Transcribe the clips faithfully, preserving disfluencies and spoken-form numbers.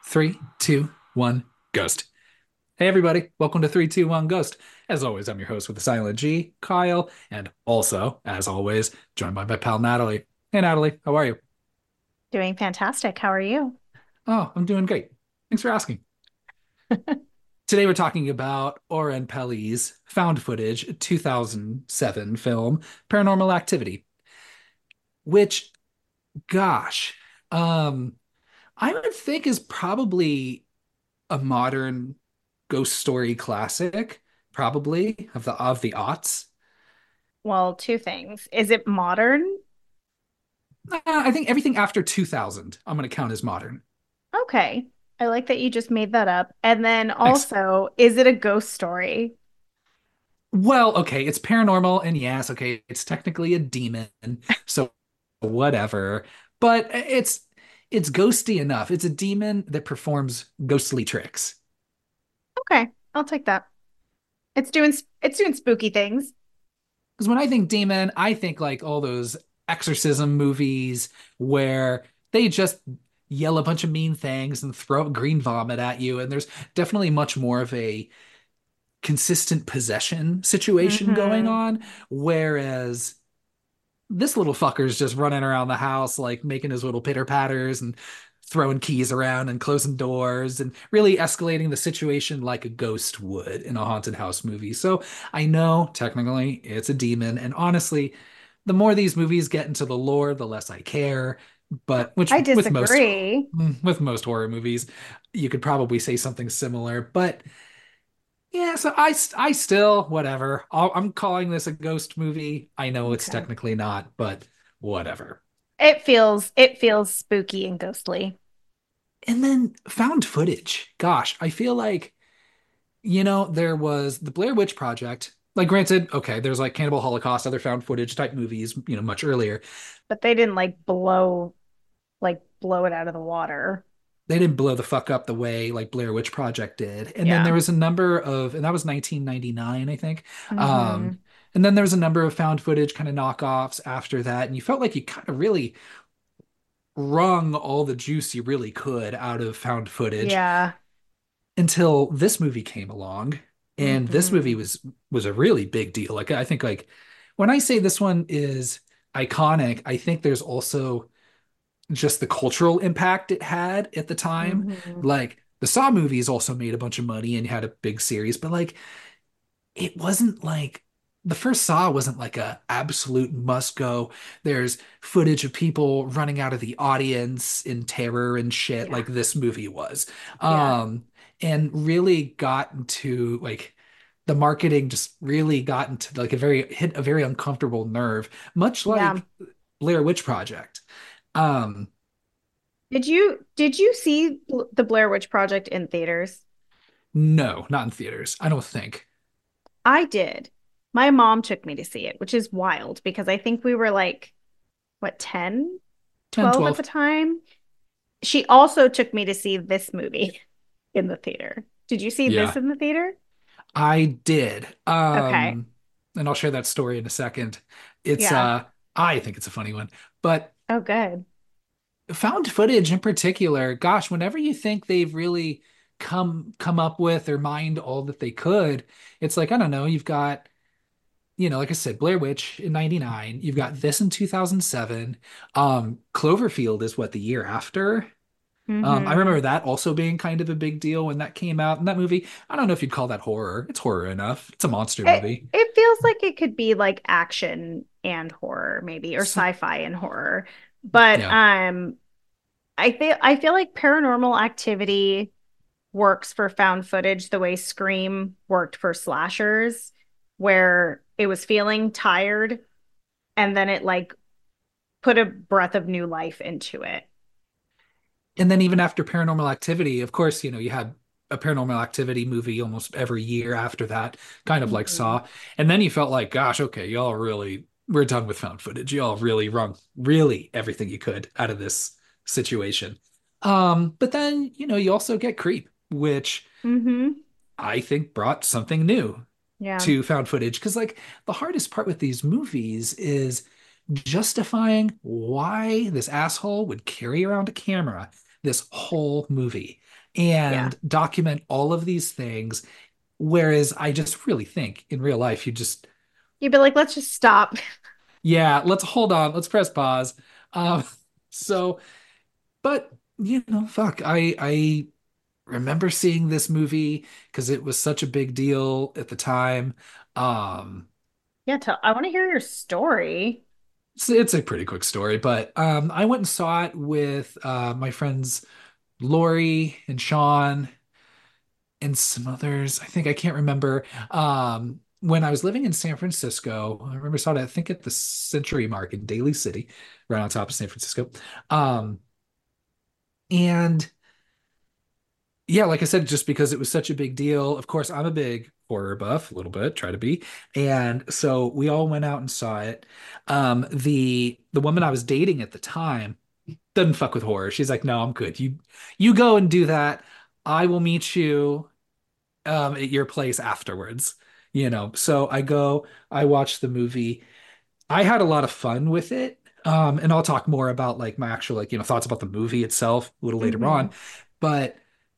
Three, two, one, ghost. Hey, everybody. Welcome to three, two, one, Ghost. As always, I'm your host with the silent G, Kyle, and also, as always, joined by my pal Natalie. Hey, Natalie, how are you? Doing fantastic. How are you? Oh, I'm doing great. Thanks for asking. Today, we're talking about Oren Peli's found footage two thousand seven film, Paranormal Activity, which, gosh, um, I would think is probably a modern ghost story classic, probably of the of the aughts. Well, two things. Is it modern? Uh, I think everything after two thousand, I'm going to count as modern. Okay. I like that you just made that up. And then Thanks. also, is it a ghost story? Well, okay, it's paranormal, and yes, okay, it's technically a demon, so whatever. But it's it's ghosty enough. It's a demon that performs ghostly tricks. Okay, I'll take that. It's doing it's doing spooky things. Because when I think demon, I think like all those exorcism movies where they just yell a bunch of mean things and throw green vomit at you. And there's definitely much more of a consistent possession situation going Hmm. on. Whereas this little fucker's just running around the house, like making his little pitter patters and throwing keys around and closing doors and really escalating the situation like a ghost would in a haunted house movie. So I know technically it's a demon. And honestly, the more these movies get into the lore, the less I care. But which I with most disagree. with most horror movies, you could probably say something similar. But yeah, so I I still whatever. I'll, I'm calling this a ghost movie. I know it's Okay. technically not, but whatever. It feels it feels spooky and ghostly. And then found footage. Gosh, I feel like you know there was the Blair Witch Project. Like, granted, okay, there's like Cannibal Holocaust, other found footage type movies, you know, much earlier. But they didn't like blow like blow it out of the water. They didn't blow the fuck up the way like Blair Witch Project did. And then Yeah. there was a number of, and that was nineteen ninety-nine, I think. Um, Hmm. and then there was a number of found footage kind of knockoffs after that, and you felt like you kind of really wrung all the juice you really could out of found footage Yeah. until this movie came along. And this movie Hmm. was was a really big deal. Like I think like when I say this one is iconic, I think there's also just the cultural impact it had at the time. Hmm. Like the Saw movies also made a bunch of money and had a big series, but like it wasn't like the first Saw wasn't like a absolute must go. There's footage of people running out of the audience in terror and shit Yeah. like this movie was. Yeah. Um, and really got into like the marketing just really got into like a very hit a very uncomfortable nerve, much Yeah. like Blair Witch Project. Um, Did you did you see Bl- the Blair Witch Project in theaters? no, not in theaters. I don't think. I did. My mom took me to see it, which is wild because I think we were like what ten, ten, twelve at twelve. the time. She also took me to see this movie in the theater. Did you see this Yeah, in the theater? I did. Okay. Um, and I'll share that story in a second. It's Yeah. uh I think it's a funny one. But Oh, good. found footage in particular, gosh, whenever you think they've really come come up with or mined all that they could, it's like, I don't know, you've got, you know, like I said, Blair Witch in ninety-nine, you've got this in two thousand seven. Um, Cloverfield is what the year after. Um, I Hmm. remember that also being kind of a big deal when that came out. And that movie, I don't know if you'd call that horror. It's horror enough. It's a monster It movie. it feels like it could be like action and horror, maybe, or So, sci-fi and horror. But yeah. um, I feel I feel like Paranormal Activity works for found footage the way Scream worked for slashers, where it was feeling tired and then it like put a breath of new life into it. And then even after Paranormal Activity, of course, you know, you had a Paranormal Activity movie almost every year after that, kind of like Mhm. Saw. And then you felt like, gosh, okay, y'all really, we're done with found footage. Y'all really wrung really everything you could out of this situation. Um, but then, you know, you also get Creep, which Mhm. I think brought something new Yeah. to found footage. Because, like, the hardest part with these movies is justifying why this asshole would carry around a camera this whole movie. Yeah. and document all of these things. Whereas I just really think in real life, you just, You'd be like, let's just stop. yeah, let's hold on, let's press pause. Um, so, but you know, fuck, I I remember seeing this movie because it was such a big deal at the time. Um, Yeah, tell, I want to hear your story. it's, it's a pretty quick story, but um, I went and saw it with uh, my friends Lori and Sean and some others. I think I can't remember. Um, when I was living in San Francisco, I remember saw it, I think at the Century Mark in Daly City, right on top of San Francisco. Um, and yeah, like I said, just because it was such a big deal, of course, I'm a big horror buff, a little bit, try to be. And so we all went out and saw it. Um, the the woman I was dating at the time doesn't fuck with horror. She's like, no, I'm good. You you go and do that. I will meet you um at your place afterwards. You know, so I go, I watch the movie. I had a lot of fun with it. Um, and I'll talk more about like my actual like, you know, thoughts about the movie itself a little later Hmm. on. But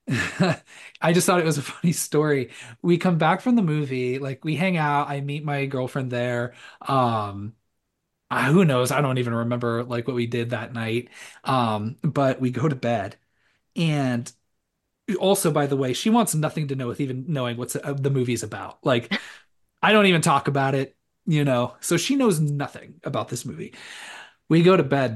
I just thought it was a funny story. We come back from the movie, like we hang out, I meet my girlfriend there. Um, uh, who knows? I don't even remember like what we did that night. Um, but we go to bed. And also, by the way, she wants nothing to know with even knowing what's uh, the movie's about. Like, I don't even talk about it, you know. So she knows nothing about this movie. We go to bed.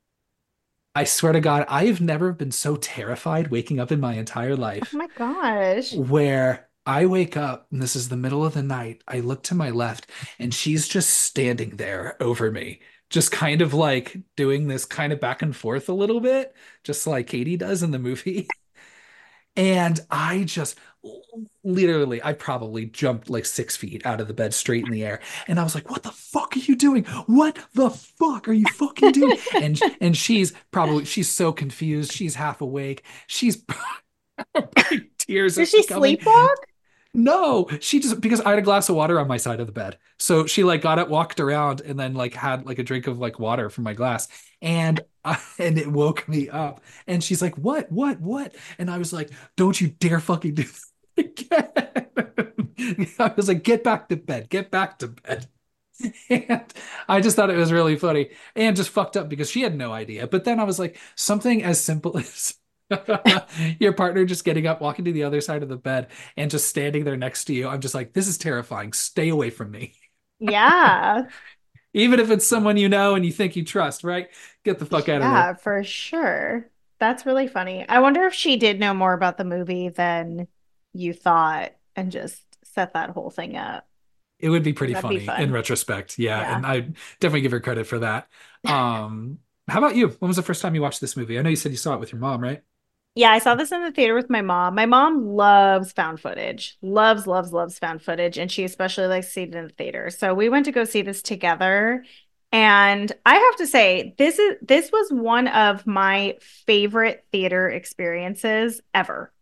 I swear to God, I have never been so terrified waking up in my entire Oh life my gosh. where I wake up and this is the middle of the night. I look to my left and she's just standing there over me, just kind of like doing this kind of back and forth a little bit, just like Katie does in the movie. And I just literally, I probably jumped like six feet out of the bed straight in the air. And I was like, what the fuck are you doing? What the fuck are you fucking doing? And and she's probably she's so confused. She's half awake. She's tears Did are she coming. sleepwalk? No, she just because I had a glass of water on my side of the bed. So she like got up, walked around, and then like had like a drink of like water from my glass. And I, and it woke me up. And she's like, "What? What? What?" And I was like, "Don't you dare fucking do this again." I was like, "Get back to bed. Get back to bed." And I just thought it was really funny and just fucked up because she had no idea. But then I was like, something as simple as your partner just getting up, walking to the other side of the bed, and just standing there next to you. I'm just like, this is terrifying. Stay away from me. Yeah. Even if it's someone you know and you think you trust, right? Get the fuck out of there. Yeah, for sure. That's really funny. I wonder if she did know more about the movie than you thought and just set that whole thing up. It would be pretty That'd be funny in fun. retrospect. Yeah. Yeah. And I definitely give her credit for that. Um, how about you? When was the first time you watched this movie? I know you said you saw it with your mom, right? Yeah, I saw this in the theater with my mom. My mom loves found footage, loves, loves, loves found footage, and she especially likes to see it in the theater. So we went to go see this together. And I have to say, this is this was one of my favorite theater experiences ever.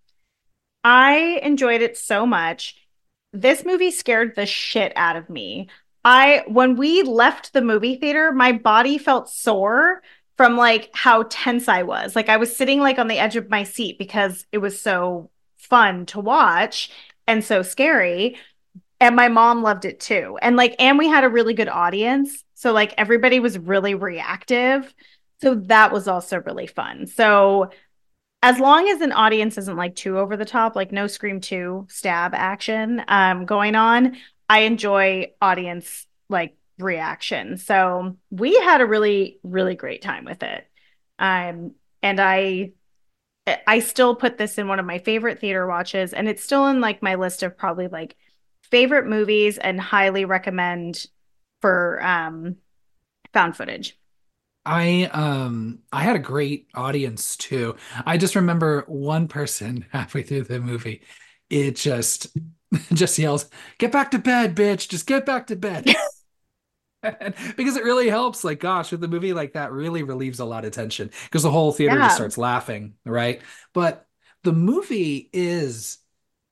I enjoyed it so much. This movie scared the shit out of me. I, when we left the movie theater, my body felt sore from like how tense I was. Like I was sitting like on the edge of my seat because it was so fun to watch and so scary. And my mom loved it too. And like, and we had a really good audience. So like everybody was really reactive. So that was also really fun. So as long as an audience isn't like too over the top, like no Scream two stab action um, going on, I enjoy audience like reaction. So we had a really, really great time with it. Um, and I I still put this in one of my favorite theater watches, and it's still in like my list of probably like favorite movies and highly recommend for um found footage. I um I had a great audience too. I just remember one person halfway through the movie, it just just yells, "Get back to bed, bitch. Just get back to bed." Because it really helps. Like, gosh, with the movie like that, really relieves a lot of tension because the whole theater just Yeah. starts laughing, right? But the movie is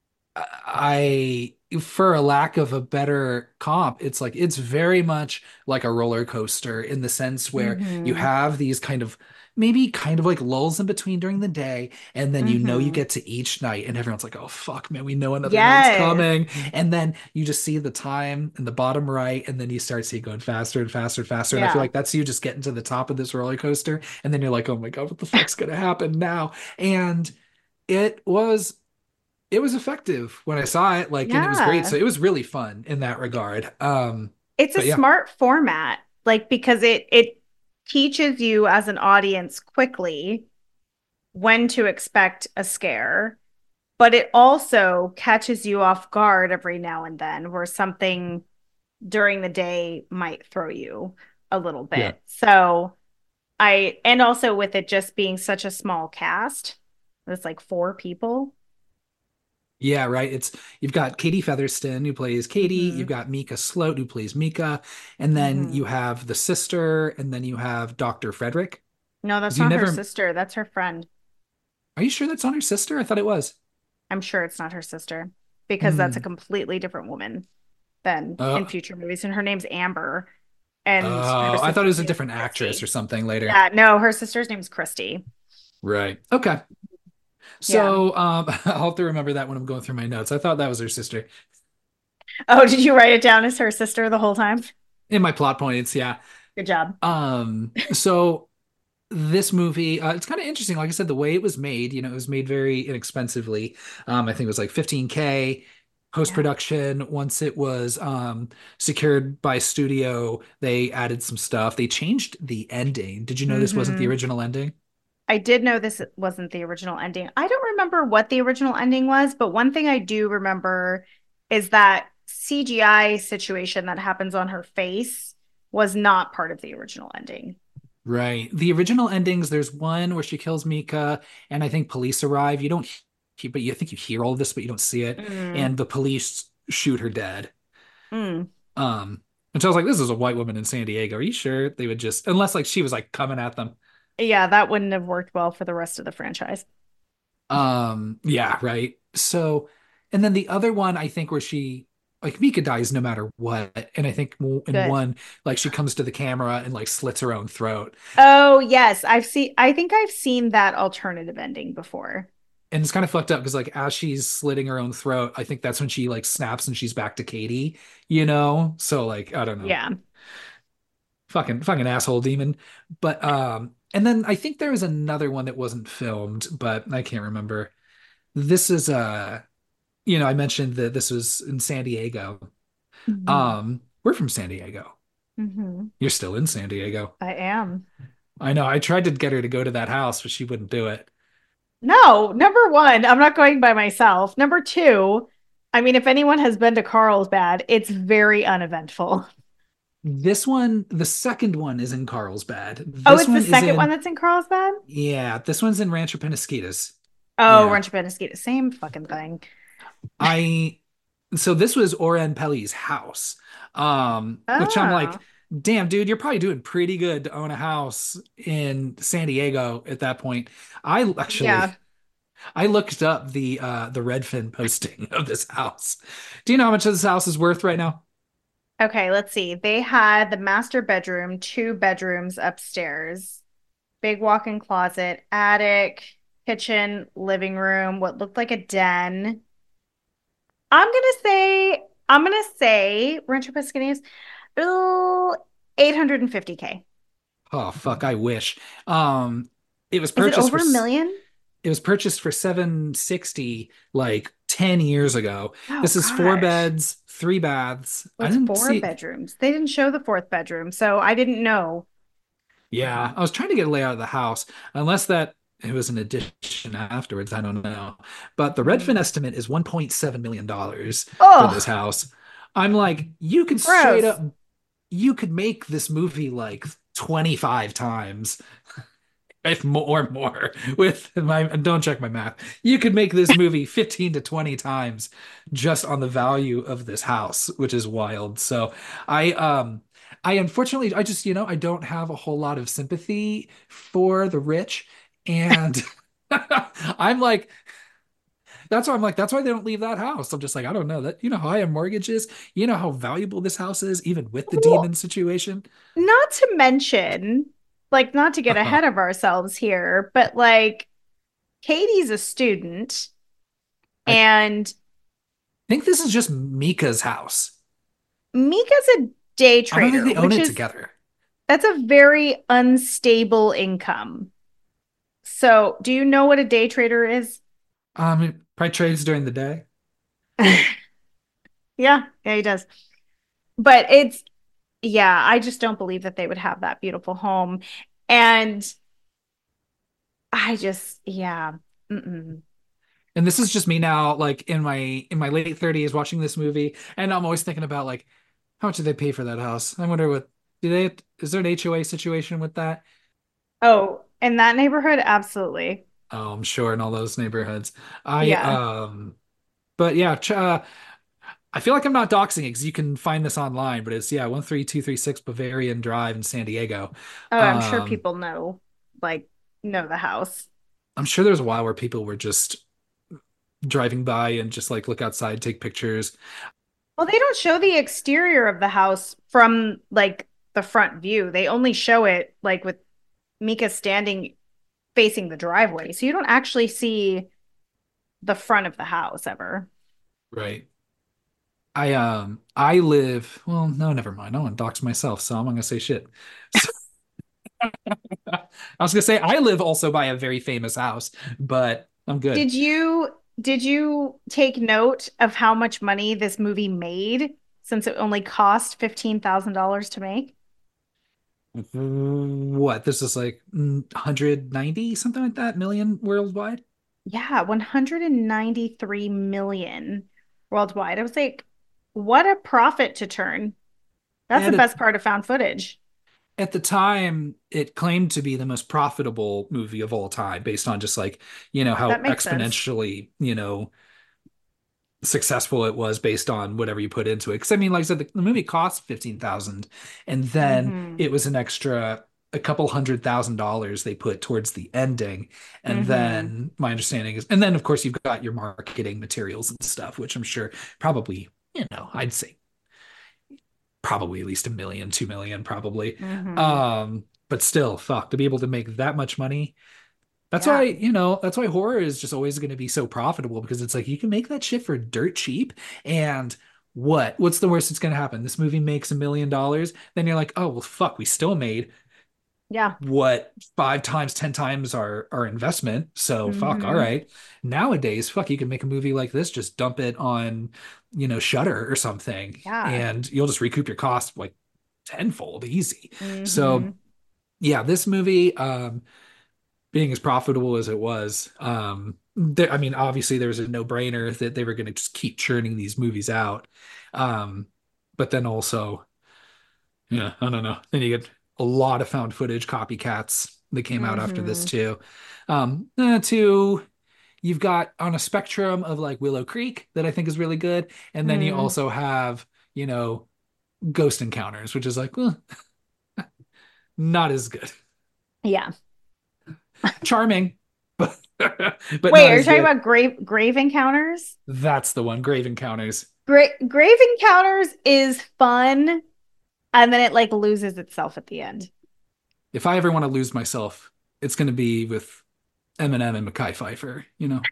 I, for a lack of a better comp, it's like it's very much like a roller coaster in the sense where you Hmm. have these kind of maybe kind of like lulls in between during the day, and then you know you Mm-hmm. get to each night, and everyone's like, "Oh fuck, man, we know another night's Yes. coming." And then you just see the time in the bottom right, and then you start seeing going faster and faster and faster. And I feel Yeah. like that's you just getting to the top of this roller coaster, and then you're like, "Oh my God, what the fuck's gonna happen now?" And it was it was effective when I saw it, like, and it was great. So Yeah. it was really fun in that regard. Um, It's a but yeah, smart format, like because it it teaches you as an audience quickly when to expect a scare, but it also catches you off guard every now and then where something during the day might throw you a little yeah. bit. So I, and also with it just being such a small cast, it's like four people. Yeah, right. It's you've got Katie Featherston who plays Katie, you've Mm-hmm. got Mika Sloat who plays Mika, and then Mm-hmm. you have the sister, and then you have Doctor Frederick. No, that's Because you not her never sister. That's her friend. are you sure that's not her sister? I thought it was. I'm sure it's not her sister because that's a Hmm. completely different woman than in Uh, future movies. And her name's Amber, and her oh, I thought it sister's was a name is different actress or Christy. something later. Yeah, no, her sister's name's Christy. Right. Okay. Yeah. So um I'll have to remember that when I'm going through my notes. I thought that was her sister. Oh, did you write it down as her sister the whole time? In my plot points, yeah. Good job. Um, so this movie, uh, it's kind of interesting. Like I said, the way it was made, you know, it was made very inexpensively. Um, I think it was like fifteen K Yeah. post-production. Once it was um secured by studio, they added some stuff. They changed the ending. Did you know this wasn't the Mm-hmm. original ending? I did know this wasn't the original ending. I don't remember what the original ending was, but one thing I do remember is that C G I situation that happens on her face was not part of the original ending. Right. The original endings, there's one where she kills Mika, and I think police arrive. You don't, he- but you think you hear all of this, but you don't see it. Mm, And the police shoot her dead. mm. Um, and so I was like, this is a white woman in San Diego. Are you sure they would just, unless like she was like coming at them? Yeah, that wouldn't have worked well for the rest of the franchise. Um, yeah, right. So, and then the other one, I think, where she like Mika dies no matter what, and I think in Good. one, like she comes to the camera and like slits her own throat, Oh, yes, I've seen I think I've seen that alternative ending before. and it's kind of fucked up because like as she's slitting her own throat, I think that's when she like snaps and she's back to Katie, you know? So like I don't know, Yeah. fucking fucking asshole demon. But um, and then I think there was another one that wasn't filmed, but I can't remember. This is uh you know, I mentioned that this was in San Diego. Hmm. Um, we're from San Diego. Hmm. You're still in San Diego. I am. I know. I tried to get her to go to that house, but she wouldn't do it. No, number one, I'm not going by myself. Number two, I mean, if anyone has been to Carlsbad, it's very uneventful. This one, the second one is in Carlsbad. Oh, This it's the one is second one in, that's in Carlsbad? yeah, this one's in Rancho Penasquitos. Oh, Yeah. Rancho Penasquito, same fucking thing. I, so this was Oren Peli's house. Um, which I'm like, Oh, damn, dude, you're probably doing pretty good to own a house in San Diego at that point. I actually yeah. I looked up the uh the Redfin posting of this house. Do you know how much this house is worth right now? Okay, let's see. They had the master bedroom, two bedrooms upstairs, big walk-in closet, attic, kitchen, living room, what looked like a den. I'm gonna say, I'm gonna say Rancho Pasquini's, ooh, eight hundred fifty K. Oh fuck, I wish. Um it was Is it purchased for over a s- million? it was purchased for seven sixty like ten years ago. Oh This is four gosh. beds, three baths. Well, I it's didn't four see. bedrooms. They didn't show the fourth bedroom, so I didn't know. Yeah, I was trying to get a layout of the house, unless that it was an addition afterwards. I don't know. But the Redfin Mm. estimate is one point seven million dollars for this Oh, house. I'm like, you could straight gross. up you could make this movie like twenty-five times, if more or more with my don't check my math. You could make this movie fifteen to twenty times just on the value of this house, which is wild. So I um I unfortunately I just, you know, I don't have a whole lot of sympathy for the rich, and I'm like that's why I'm like that's why they don't leave that house. I'm just like I don't know that you know how high a mortgage is, you know how valuable this house is even with the Well, demon situation. not to mention. like not to get Uh-huh. ahead of ourselves here, but like Katie's a student I and think this is just Mika's house. Mika's a day I don't think trader, they own which it is together. that's a very unstable income. So, do you know what a day trader is? Um, it probably trades during the day. Yeah, yeah, he does. But it's, yeah, I just don't believe that they would have that beautiful home. And I just, yeah. Mm-mm. And this is just me now, like in my in my late thirties watching this movie, and I'm always thinking about like how much did they pay for that house? I wonder what do they is there an H O A situation with that? Oh, in that neighborhood, absolutely. Oh, I'm sure in all those neighborhoods. I Yeah. um but yeah, ch uh, I feel like I'm not doxing it because you can find this online, but it's yeah, one three two three six Bavarian Drive in San Diego. Oh, I'm sure Um, people know, like, know the house. I'm sure there was a while where people were just driving by and just like look outside, take pictures. Well, they don't show the exterior of the house from like the front view. They only show it like with Mika standing facing the driveway. So you don't actually see the front of the house ever. Right. I um I live well, no, never mind. I don't want to dox myself, so I'm not gonna say shit. So, I was gonna say I live also by a very famous house, but I'm good. Did you did you take note of how much money this movie made since it only cost fifteen thousand dollars to make? What? This is like one hundred ninety something like that million worldwide. Yeah, one hundred ninety-three million worldwide. I was like, what a profit to turn. That's the And at best part of found footage. at the time, it claimed to be the most profitable movie of all time, based on just like, you know, how That makes sense. exponentially, you know, successful it was based on whatever you put into it. Because I mean, like I said, the, the movie cost fifteen thousand, and then Mm-hmm. it was an extra a couple hundred thousand dollars they put towards the ending. And Mm-hmm. then my understanding is, and then of course you've got your marketing materials and stuff, which I'm sure probably, you know, I'd say probably at least a million, two million, probably. Mm-hmm. Um, but still, fuck, to be able to make that much money. That's why, Yeah. you know, that's why horror is just always going to be so profitable because it's like you can make that shit for dirt cheap. And what? What's the worst that's going to happen? This movie makes a million dollars. Then you're like, oh, well, fuck, we still made Yeah. what five times, ten times our our investment. So fuck, all Mm-hmm. right. Nowadays, fuck, you can make a movie like this, just dump it on, you know, Shutter or something, Yeah. and you'll just recoup your cost like tenfold easy. Mm-hmm. So yeah, this movie, um, being as profitable as it was, um, there, I mean, obviously there was a no-brainer that they were going to just keep churning these movies out. Um, but then also, yeah, I don't know. Then you get a lot of found footage copycats that came out after this Mm-hmm. too. Um, uh, too, you've got on a spectrum of like Willow Creek that I think is really good, and then you Mm. also have, you know, Ghost Encounters, which is like, well, not as good. Yeah. Charming, but but Wait, not are you as talking good. about grave grave encounters? That's the one, Grave Encounters. Gra grave encounters is fun, and then it like loses itself at the end. If I ever want to lose myself, it's going to be with Eminem and Mekhi Phifer, you know.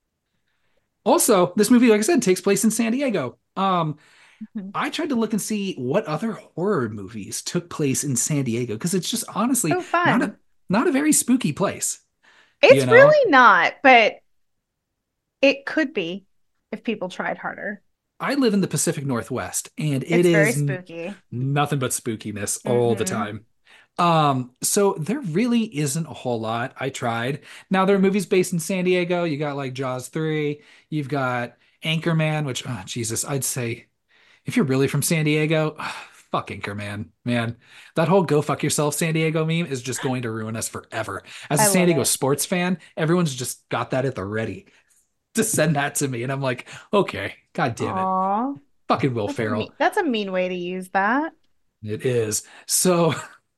Also, this movie, like I said, takes place in San Diego. Um, Mhm. I tried to look and see what other horror movies took place in San Diego because it's just honestly Oh, not a fun. not a very spooky place, you It's know. really not, but it could be if people tried harder. I live in the Pacific Northwest and it It's very is n- spooky. nothing but spookiness all the Mm-hmm. time. Um, so there really isn't a whole lot. I tried. Now there are movies based in San Diego. You got like Jaws three, you've got Anchorman, which oh, Jesus, I'd say if you're really from San Diego, fuck Anchorman, man. That whole go fuck yourself San Diego meme is just going to ruin us forever. As a I San love Diego it. sports fan, everyone's just got that at the ready to send that to me. And I'm like, okay, god damn it. Aw, Fucking Will that's a Ferrell. mean, that's a mean way to use that. It is. So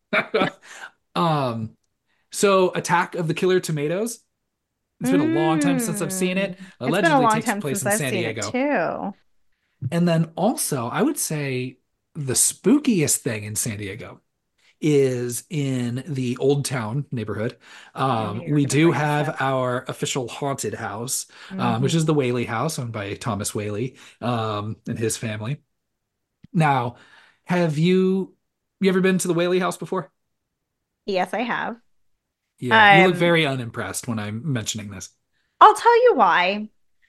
um so Attack of the Killer Tomatoes. It's been a long time since I've seen it. Mm. It's been a Allegedly long takes time place since in I've San seen it Diego. too. And then also, I would say the spookiest thing in San Diego is in the Old Town neighborhood. I knew Um, you were we going to do bring this have up. our official haunted house, um, which is Hmm. the Whaley House, owned by Thomas Whaley, um, and his family. Now, have you you ever been to the Whaley House before? Yes, I have. Yeah, you look Um, very unimpressed when I'm mentioning this. I'll tell you why.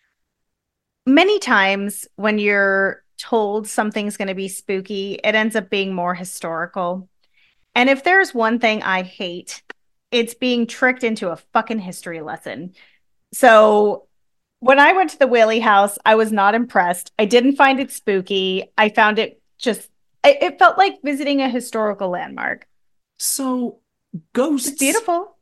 Many times when you're told something's going to be spooky, it ends up being more historical. And if there's one thing I hate, it's being tricked into a fucking history lesson. So when I went to the Whaley House, I was not impressed. I didn't find it spooky. I found it just, it, it felt like visiting a historical landmark. So, It's ghosts, beautiful.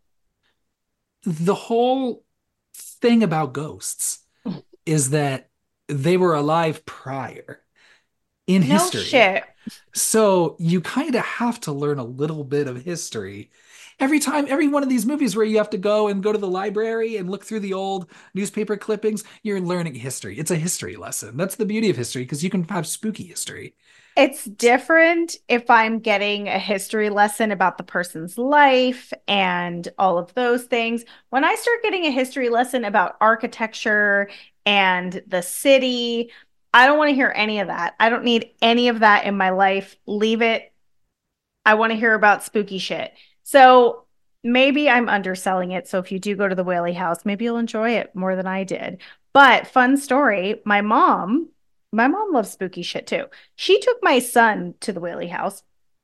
the whole thing about ghosts is that they were alive prior in No history. shit. So you kind of have to learn a little bit of history. Every time, every one of these movies where you have to go and go to the library and look through the old newspaper clippings, you're learning history. It's a history lesson. That's the beauty of history because you can have spooky history. It's different if I'm getting a history lesson about the person's life and all of those things. When I start getting a history lesson about architecture and the city, I don't want to hear any of that. I don't need any of that in my life. Leave it. I want to hear about spooky shit. So maybe I'm underselling it. So if you do go to the Whaley House, maybe you'll enjoy it more than I did. But fun story, my mom, my mom loves spooky shit too. She took my son to the Whaley House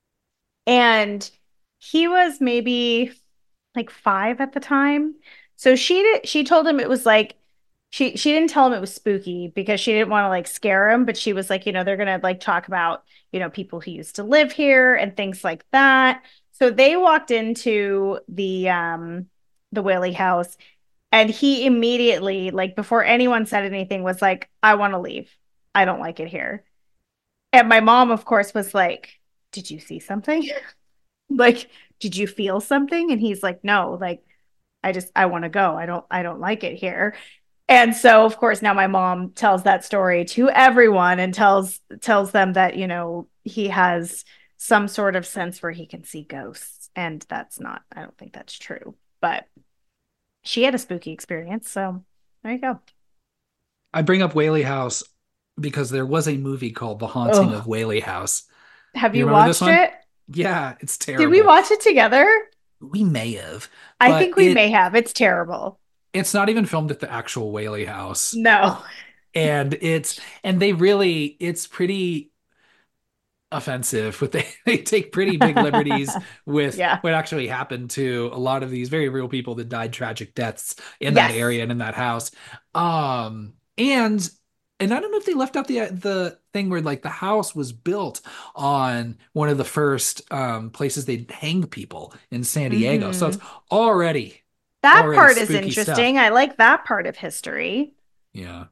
and he was maybe like five at the time. So she did, she told him it was like she she didn't tell him it was spooky because she didn't want to like scare him, but she was like, you know, they're gonna like talk about, you know, people who used to live here and things like that. So they walked into the um the Whaley house and he immediately, like before anyone said anything, was like, I want to leave. I don't like it here. And my mom, of course, was like, did you see something? Like, did you feel something? And he's like, no, like I just I want to go. I don't I don't like it here. And so of course now my mom tells that story to everyone and tells tells them that, you know, he has some sort of sense where he can see ghosts. And that's not, I don't think that's true. But she had a spooky experience, so there you go. I bring up Whaley House because there was a movie called The Haunting of Oh, Whaley House. have You you remember this watched one? it? Yeah, it's Did we terrible. watch it together? We may have, I but think we may it have. It's terrible. it's not even filmed at the actual Whaley House. No. And it's and they really it's pretty offensive but they they take pretty big liberties with Yeah. what actually happened to a lot of these very real people that died tragic deaths in that Yes. area and in that house. um and and I don't know if they left out the the thing where like the house was built on one of the first um places they'd hang people in San Diego, so it's Hmm. already That already part is spooky stuff. interesting. I like that part of history. Yeah.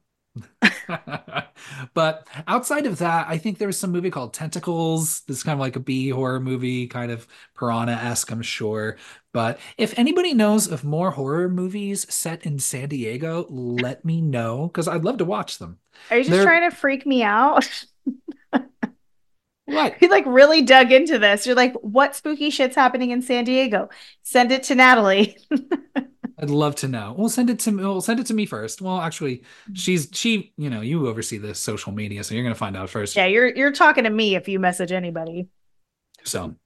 But outside of that, I think there was some movie called Tentacles. This is kind of like a B horror movie, kind of piranha-esque, I'm sure. But if anybody knows of more horror movies set in San Diego, let me know because I'd love to watch them. Are you just They're trying to freak me out? what? You like really dug into this. You're like, what spooky shit's happening in San Diego? Send it to Natalie. I'd love to know. We'll send it to me. We'll send it to me first. Well, actually, she's she, you know, you oversee the social media, so you're gonna find out first. Yeah, you're you're talking to me if you message anybody. So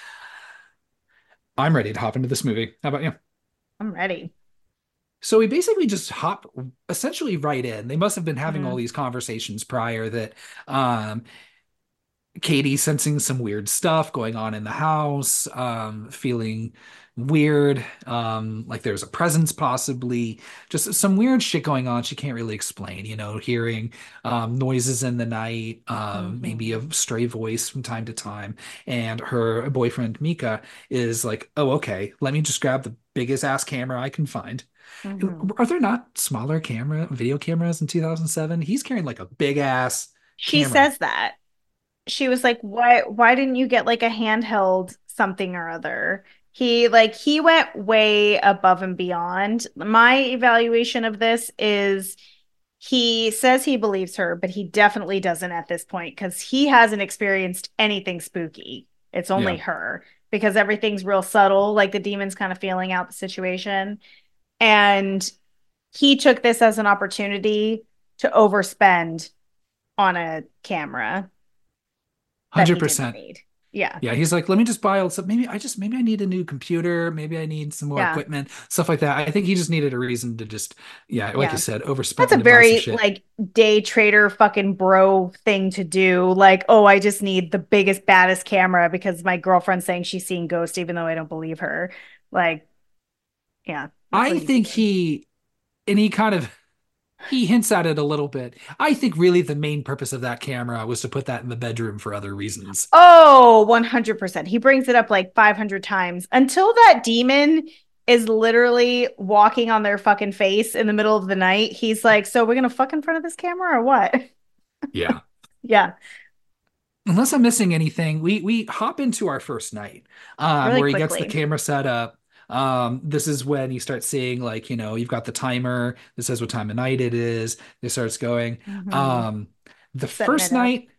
I'm ready to hop into this movie. How about you? I'm ready. So we basically just hop essentially right in. They must have been having all Mm-hmm. these conversations prior that um Katie sensing some weird stuff going on in the house, um, feeling weird, um, like there's a presence possibly, just some weird shit going on she can't really explain, you know, hearing um, noises in the night, um, maybe a Mm-hmm. stray voice from time to time. And her boyfriend, Mika, is like, oh, okay, let me just grab the biggest ass camera I can find. Mm-hmm. Are there not smaller camera, video cameras in two thousand seven? He's carrying like a big ass She camera. says that. She was like, why why didn't you get like a handheld something or other? He like he went way above and beyond. My evaluation of this is he says he believes her, but he definitely doesn't at this point because he hasn't experienced anything spooky. It's only Yeah. her. because everything's real subtle. Like the demon's kind of feeling out the situation. And he took this as an opportunity to overspend on a camera that he didn't one hundred percent. need. Yeah. Yeah, he's like, let me just buy all stuff. Maybe I just maybe I need a new computer. Maybe I need some more Yeah. equipment, stuff like that. I think he just needed a reason to just, yeah, like you Yeah. said, That's a overspend and buy some very shit. like day trader fucking bro thing to do. Like, oh, I just need the biggest, baddest camera because my girlfriend's saying she's seeing ghosts, even though I don't believe her. Like, yeah, that's what I he's think doing. he and he kind of he hints at it a little bit. I think really the main purpose of that camera was to put that in the bedroom for other reasons. Oh, one hundred percent. He brings it up like five hundred times until that demon is literally walking on their fucking face in the middle of the night. He's like, so we're going to fuck in front of this camera or what? Yeah. Yeah, Unless I'm missing anything, we we hop into our first night, um, really where he gets the quickly. camera set up. Um, this is when you start seeing like, you know, you've got the timer that says what time of night it is. It starts going. Mm-hmm. Um, the Setting first it up. night,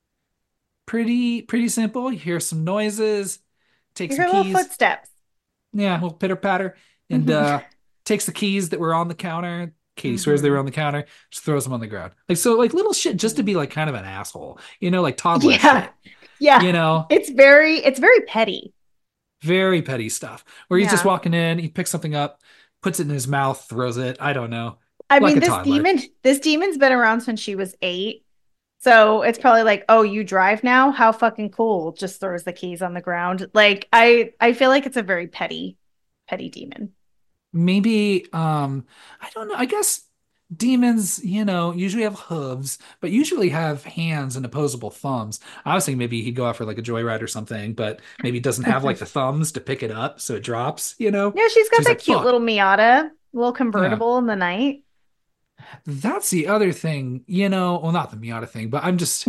pretty pretty simple. You hear some noises, take You some hear little keys. footsteps. Yeah, a little pitter patter, and Mm-hmm. uh, takes the keys that were on the counter. Katie swears they Mm-hmm. were on the counter, just throws them on the ground. Like so, like little shit just to Mm-hmm. be like kind of an asshole, you know, like toddler Yeah. shit, Yeah. you know. It's very, it's very petty. Very petty stuff where he's just Yeah. walking in, he picks something up, puts it in his mouth, throws it. I don't know. I Like mean, a this toddler. demon, this demon's been around since she was eight. So it's probably like, oh, you drive now? How fucking cool. Just throws the keys on the ground. Like I I feel like it's a very petty, petty demon. Maybe um I don't know. I guess demons, you know, usually have hooves, but usually have hands and opposable thumbs. I was thinking maybe he'd go out for like a joyride or something, but maybe doesn't have like the thumbs to pick it up so it drops, you know? Yeah, she's So got he's that like, cute fuck. little Miata, little Yeah. convertible in the night. That's the other thing, you know, well, not the Miata thing, but I'm just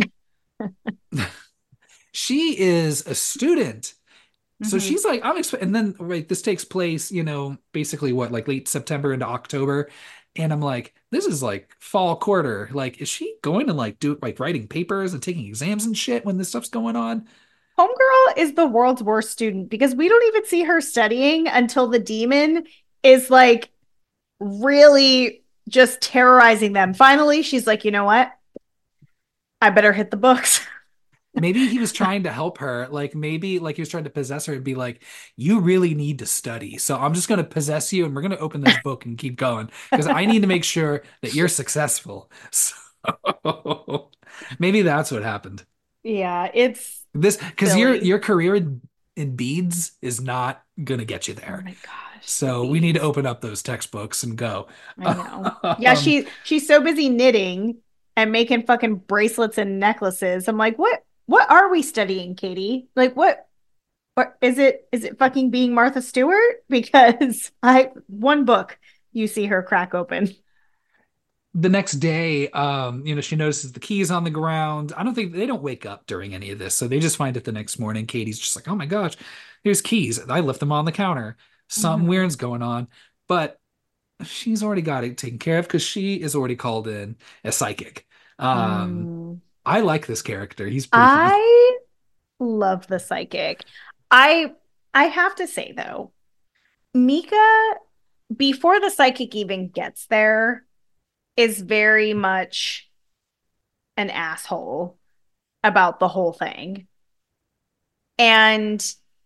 she is a student. So Mm-hmm. she's like, I'm expecting, and then right, this takes place, you know, basically what, like late September into October. And I'm like, this is like fall quarter. Like, is she going to like do like writing papers and taking exams and shit when this stuff's going on? Homegirl is the world's worst student because we don't even see her studying until the demon is like really just terrorizing them. Finally, she's like, you know what? I better hit the books. Maybe he was trying to help her. Like maybe like he was trying to possess her and be like, you really need to study. So I'm just going to possess you and we're going to open this book and keep going because I need to make sure that you're successful. So maybe that's what happened. Yeah, it's This because your silly. your career in, in beads is not gonna get you Oh there. my gosh, the So we need to beads. open up those textbooks and go. I know. Yeah, Um, she she's so busy knitting and making fucking bracelets and necklaces. I'm like, what what are we studying, Katie? Like what what is it is it fucking being Martha Stewart? Because I one book you see her crack open. the next day, um, you know, she notices the keys on the ground. I don't think they don't wake up during any of this, so they just find it the next morning. Katie's just like, "Oh my gosh, here's keys. I left them on the counter. Something Mhm. weird's going on." But she's already got it taken care of because she is already called in a psychic. Um, Mm. I like this character. He's pretty fun. I love the psychic. I I have to say though, Mika, before the psychic even gets there, is very much an asshole about the whole thing. And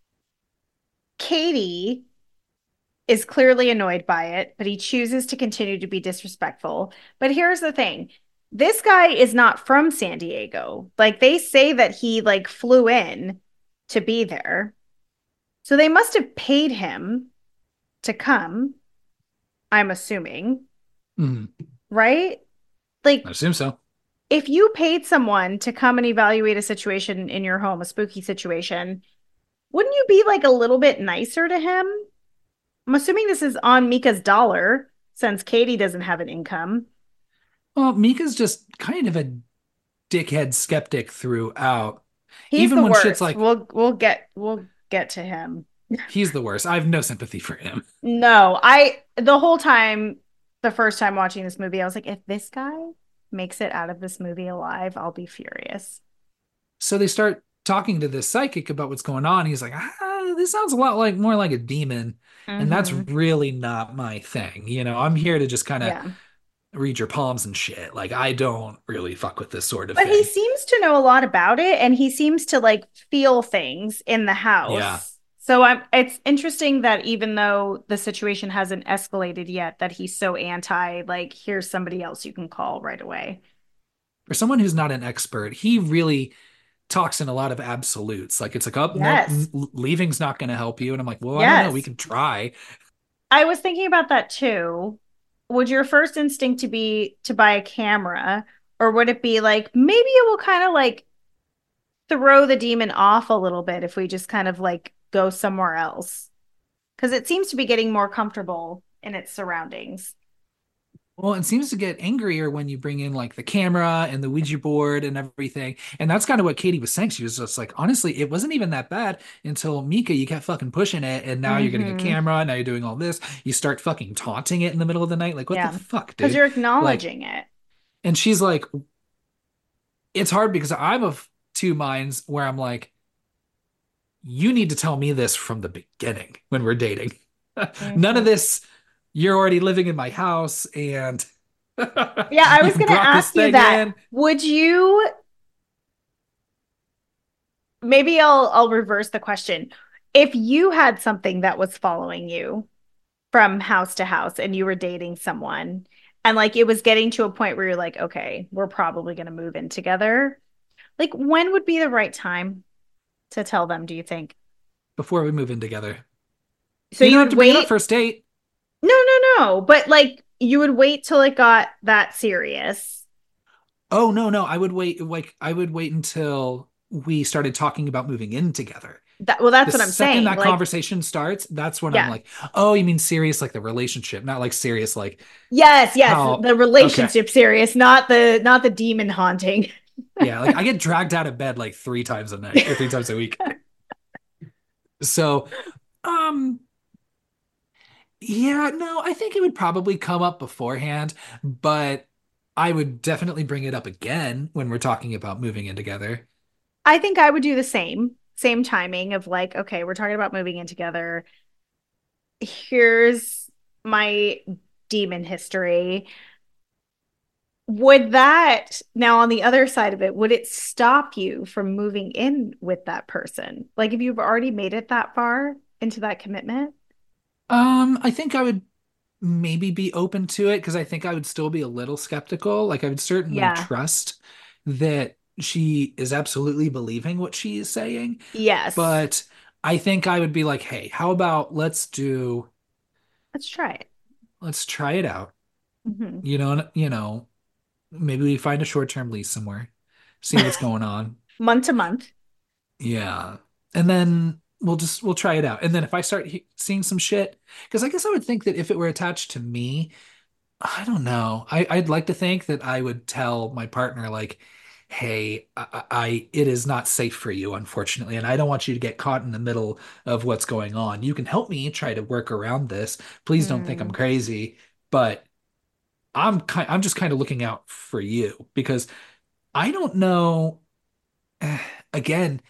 Katie is clearly annoyed by it, but he chooses to continue to be disrespectful. But here's the thing. This guy is not from San Diego. Like they say that he like flew in to be there. So they must have paid him to come, I'm assuming, Mhm. right? Like I assume so. if you paid someone to come and evaluate a situation in your home, a spooky situation, wouldn't you be like a little bit nicer to him? I'm assuming this is on Mika's dollar since Katie doesn't have an income. Well, Mika's just kind of a dickhead skeptic throughout. He's Even the when shit's worst. like, We'll we'll get we'll get to him. he's the worst. I have no sympathy for him. No, I the whole time, the first time watching this movie, I was like, if this guy makes it out of this movie alive, I'll be furious. So they start talking to this psychic about what's going on. He's like, ah, uh, this sounds a lot like more like a demon. And that's Hmm. really not my thing. You know, I'm here to just kind of Yeah. read your palms and shit. Like, I don't really fuck with this sort of But he thing. seems to know a lot about it and he seems to like feel things in the Yeah. house. So I'm it's interesting that even though the situation hasn't escalated yet, that he's so anti, like, here's somebody else you can call right away. For someone who's not an expert, he really talks in a lot of absolutes. Like, it's like, oh, no, Yes. leaving's not going to help you. And I'm like, well, I don't know. We Yes. can try. I was thinking about that too. Would your first instinct to be to buy a camera, or would it be like maybe it will kind of like throw the demon off a little bit if we just kind of like go somewhere else? Because it seems to be getting more comfortable in its surroundings. Well, it seems to get angrier when you bring in like the camera and the Ouija board and everything. And that's kind of what Katie was saying. She was just like, honestly, it wasn't even that bad until Mika, you kept fucking pushing it. And now you're getting a Mm-hmm. camera. Now you're doing all this. You start fucking taunting it in the middle of the night. Like, what the Yeah. fuck, Because dude? you're Like, acknowledging it. and she's like, it's hard because I'm of two minds where I'm like, you need to tell me this from the beginning when we're dating. None of Mm-hmm. this, you're already living in my house and Yeah, I you was going to brought this ask you thing that. in. Would you, maybe I'll I'll reverse the question. If you had something that was following you from house to house and you were dating someone and like it was getting to a point where you're like, okay, we're probably going to move in together. Like when would be the right time to tell them, do you think? Before we move in together. So You you don't have would to bring it up wait? first date. No, no, no. But like you would wait till it got that serious. Oh no, no, I would wait like I would wait until we started talking about moving in together. That well, The that's what I'm second saying. that Like, conversation starts, that's when I'm yeah. like, oh, you mean serious like the relationship, not like serious like Yes, yes. how The okay. relationship serious, not the not the demon haunting. Yeah, like I get dragged out of bed like three times a night or three times a week. So, um, yeah, no, I think it would probably come up beforehand, but I would definitely bring it up again when we're talking about moving in together. I think I would do the same, same timing of like, okay, we're talking about moving in together. Here's my demon history. Would that now on the other side of it, would it stop you from moving in with that person? Like if you've already made it that far into that commitment? Um, I think I would maybe be open to it because I think I would still be a little skeptical. Like I would certainly Yeah. trust that she is absolutely believing what she is saying, Yes. but I think I would be like, hey, how about let's do Let's try it. let's try it out. Hmm. You know, you know, maybe we find a short-term lease somewhere, see what's going on. Month to month. Yeah. And then we'll just we'll try it out. And then if I start he seeing some shit, because I guess I would think that if it were attached to me, I don't know. I, I'd like to think that I would tell my partner like, hey, I, I it is not safe for you, unfortunately, and I don't want you to get caught in the middle of what's going on. You can help me try to work around this. Please don't think I'm Mm. crazy, but I'm kind I'm just kind of looking out for you because I don't know. Again,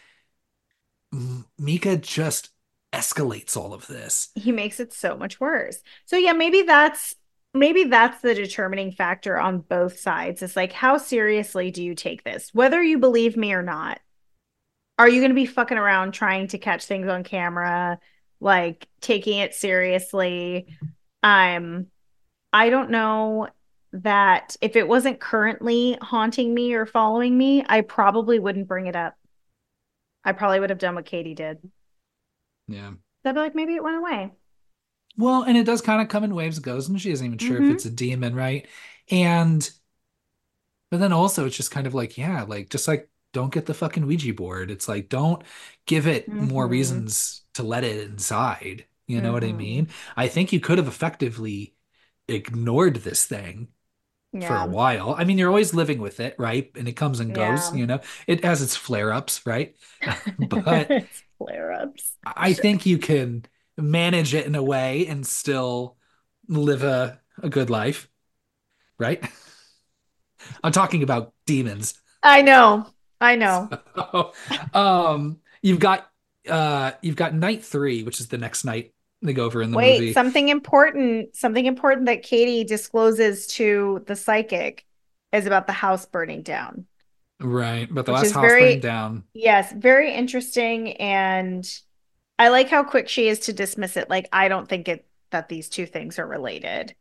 Mika just escalates all of this. He makes it so much worse. So yeah, maybe that's maybe that's the determining factor on both sides. It's like how seriously do you take this? Whether you believe me or not. Are you going to be fucking around trying to catch things on camera, like taking it seriously? Um I don't know that if it wasn't currently haunting me or following me, I probably wouldn't bring it up. I probably would have done what Katie did. Yeah. I'd be like, maybe it went away. Well, and it does kind of come in waves and goes, and she isn't even sure if Mm-hmm. it's a demon, right? And but then also it's just kind of like, yeah, like just like don't get the fucking Ouija board. It's like don't give it more Mm-hmm. reasons to let it inside. You know what I Mm-hmm. mean? I think you could have effectively ignored this thing for a Yeah. while. I mean, you're always living with it, right? And it comes and goes, Yeah. you know. It has its flare-ups, right? But It's flare-ups. I think you can manage it in a way and still live a, a good life, right? I'm talking about demons. I know. I know. um, you've got uh, you've got night three, which is the next night they go over in the Wait, movie. something important, something important that Katie discloses to the psychic is about the house burning down, Right. But the which last is house burning very, down. yes, very interesting. And I like how quick she is to dismiss it. Like, I don't think it that these two things are related.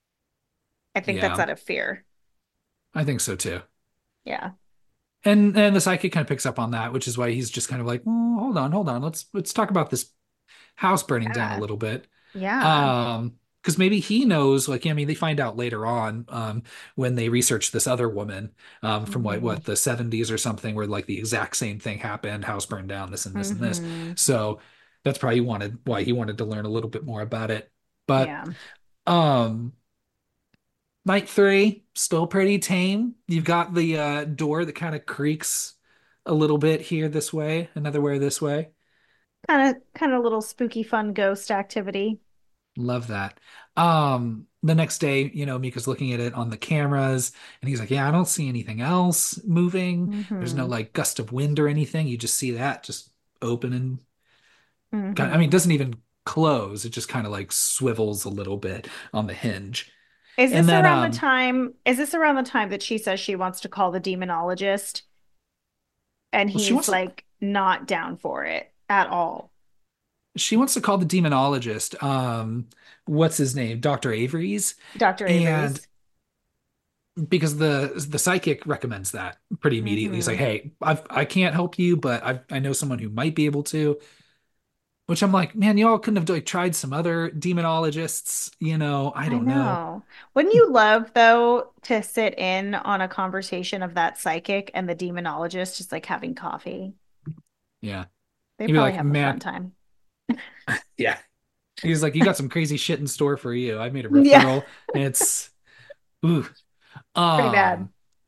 I think that's Yeah, out of fear. I think so too. Yeah. And and the psychic kind of picks up on that, which is why he's just kind of like, oh, hold on, hold on. Let's let's talk about this house burning down a Yeah. little bit. Yeah. Um, because maybe he knows, like, I mean, they find out later on, um, when they research this other woman, um, from what Mm-hmm. what the seventies or something, where like the exact same thing happened, house burned down, this and this and this. Mm-hmm. So that's probably wanted why he wanted to learn a little bit more about it. But Yeah. um, night three, still pretty tame. You've got the uh door that kind of creaks a little bit here this way, another way this way. Kind of kind of little spooky fun ghost activity. Love that. Um, the next day, you know, Mika's looking at it on the cameras and he's like, yeah, I don't see anything else moving. There's no Mm-hmm. like gust of wind or anything. You just see that just open and kind I mean, it Mm-hmm. doesn't even close. It just kind of like swivels a little bit on the hinge. Is And this then around the um time? Is this around the time that she says she wants to call the demonologist and well, she he's wants to like not down for it at all? she wants to call the demonologist, um, what's his name? doctor Avery's. doctor And Avery's. because the the psychic recommends that pretty immediately. He's like, Mm-hmm. "Hey, I've, I can't help you, but I I know someone who might be able to." Which I'm like, man, y'all couldn't have like tried some other demonologists, you know? I I don't know. know. Wouldn't you love though to sit in on a conversation of that psychic and the demonologist just like having coffee? Yeah, They he'd be probably like, have a fun man, time. yeah. He's like, you got some crazy shit in store for you. I made a Yeah, referral, and it's ooh. pretty bad. Um.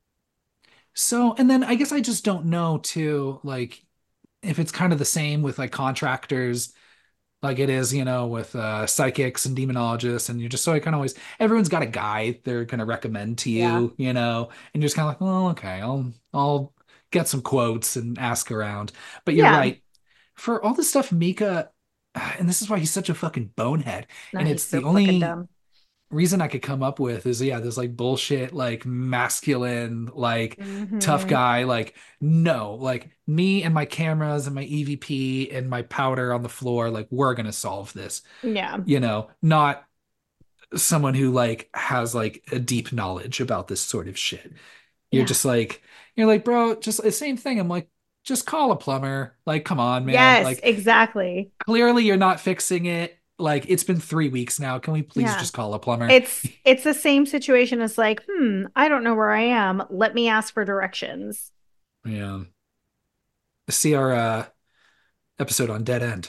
So, and then I guess I just don't know too, like if it's kind of the same with like contractors like it is, you know, with uh, psychics and demonologists, and you're just so I kind of always everyone's got a guy they're gonna recommend to Yeah. you, you know, and you're just kind of like, oh, okay, I'll I'll get some quotes and ask around. But you're Yeah. right, for all the stuff Mika, and this is why he's such a fucking bonehead, No, and he's it's so the fucking only dumb. reason I could come up with is yeah, this like bullshit, like masculine, like tough Mm-hmm. guy, like no, like me and my cameras and my E V P and my powder on the floor, like we're gonna solve this, Yeah. you know, not someone who like has like a deep knowledge about this sort of shit. You're Yeah. just like, you're like, bro, just the same thing. I'm like, just call a plumber. Like, come on, man. Yes, Like, exactly. clearly you're not fixing it. Like, it's been three weeks now. Can we please Yeah. just call a plumber? It's it's the same situation as like, hmm, I don't know where I am. Let me ask for directions. Yeah. See our uh, episode on Dead End.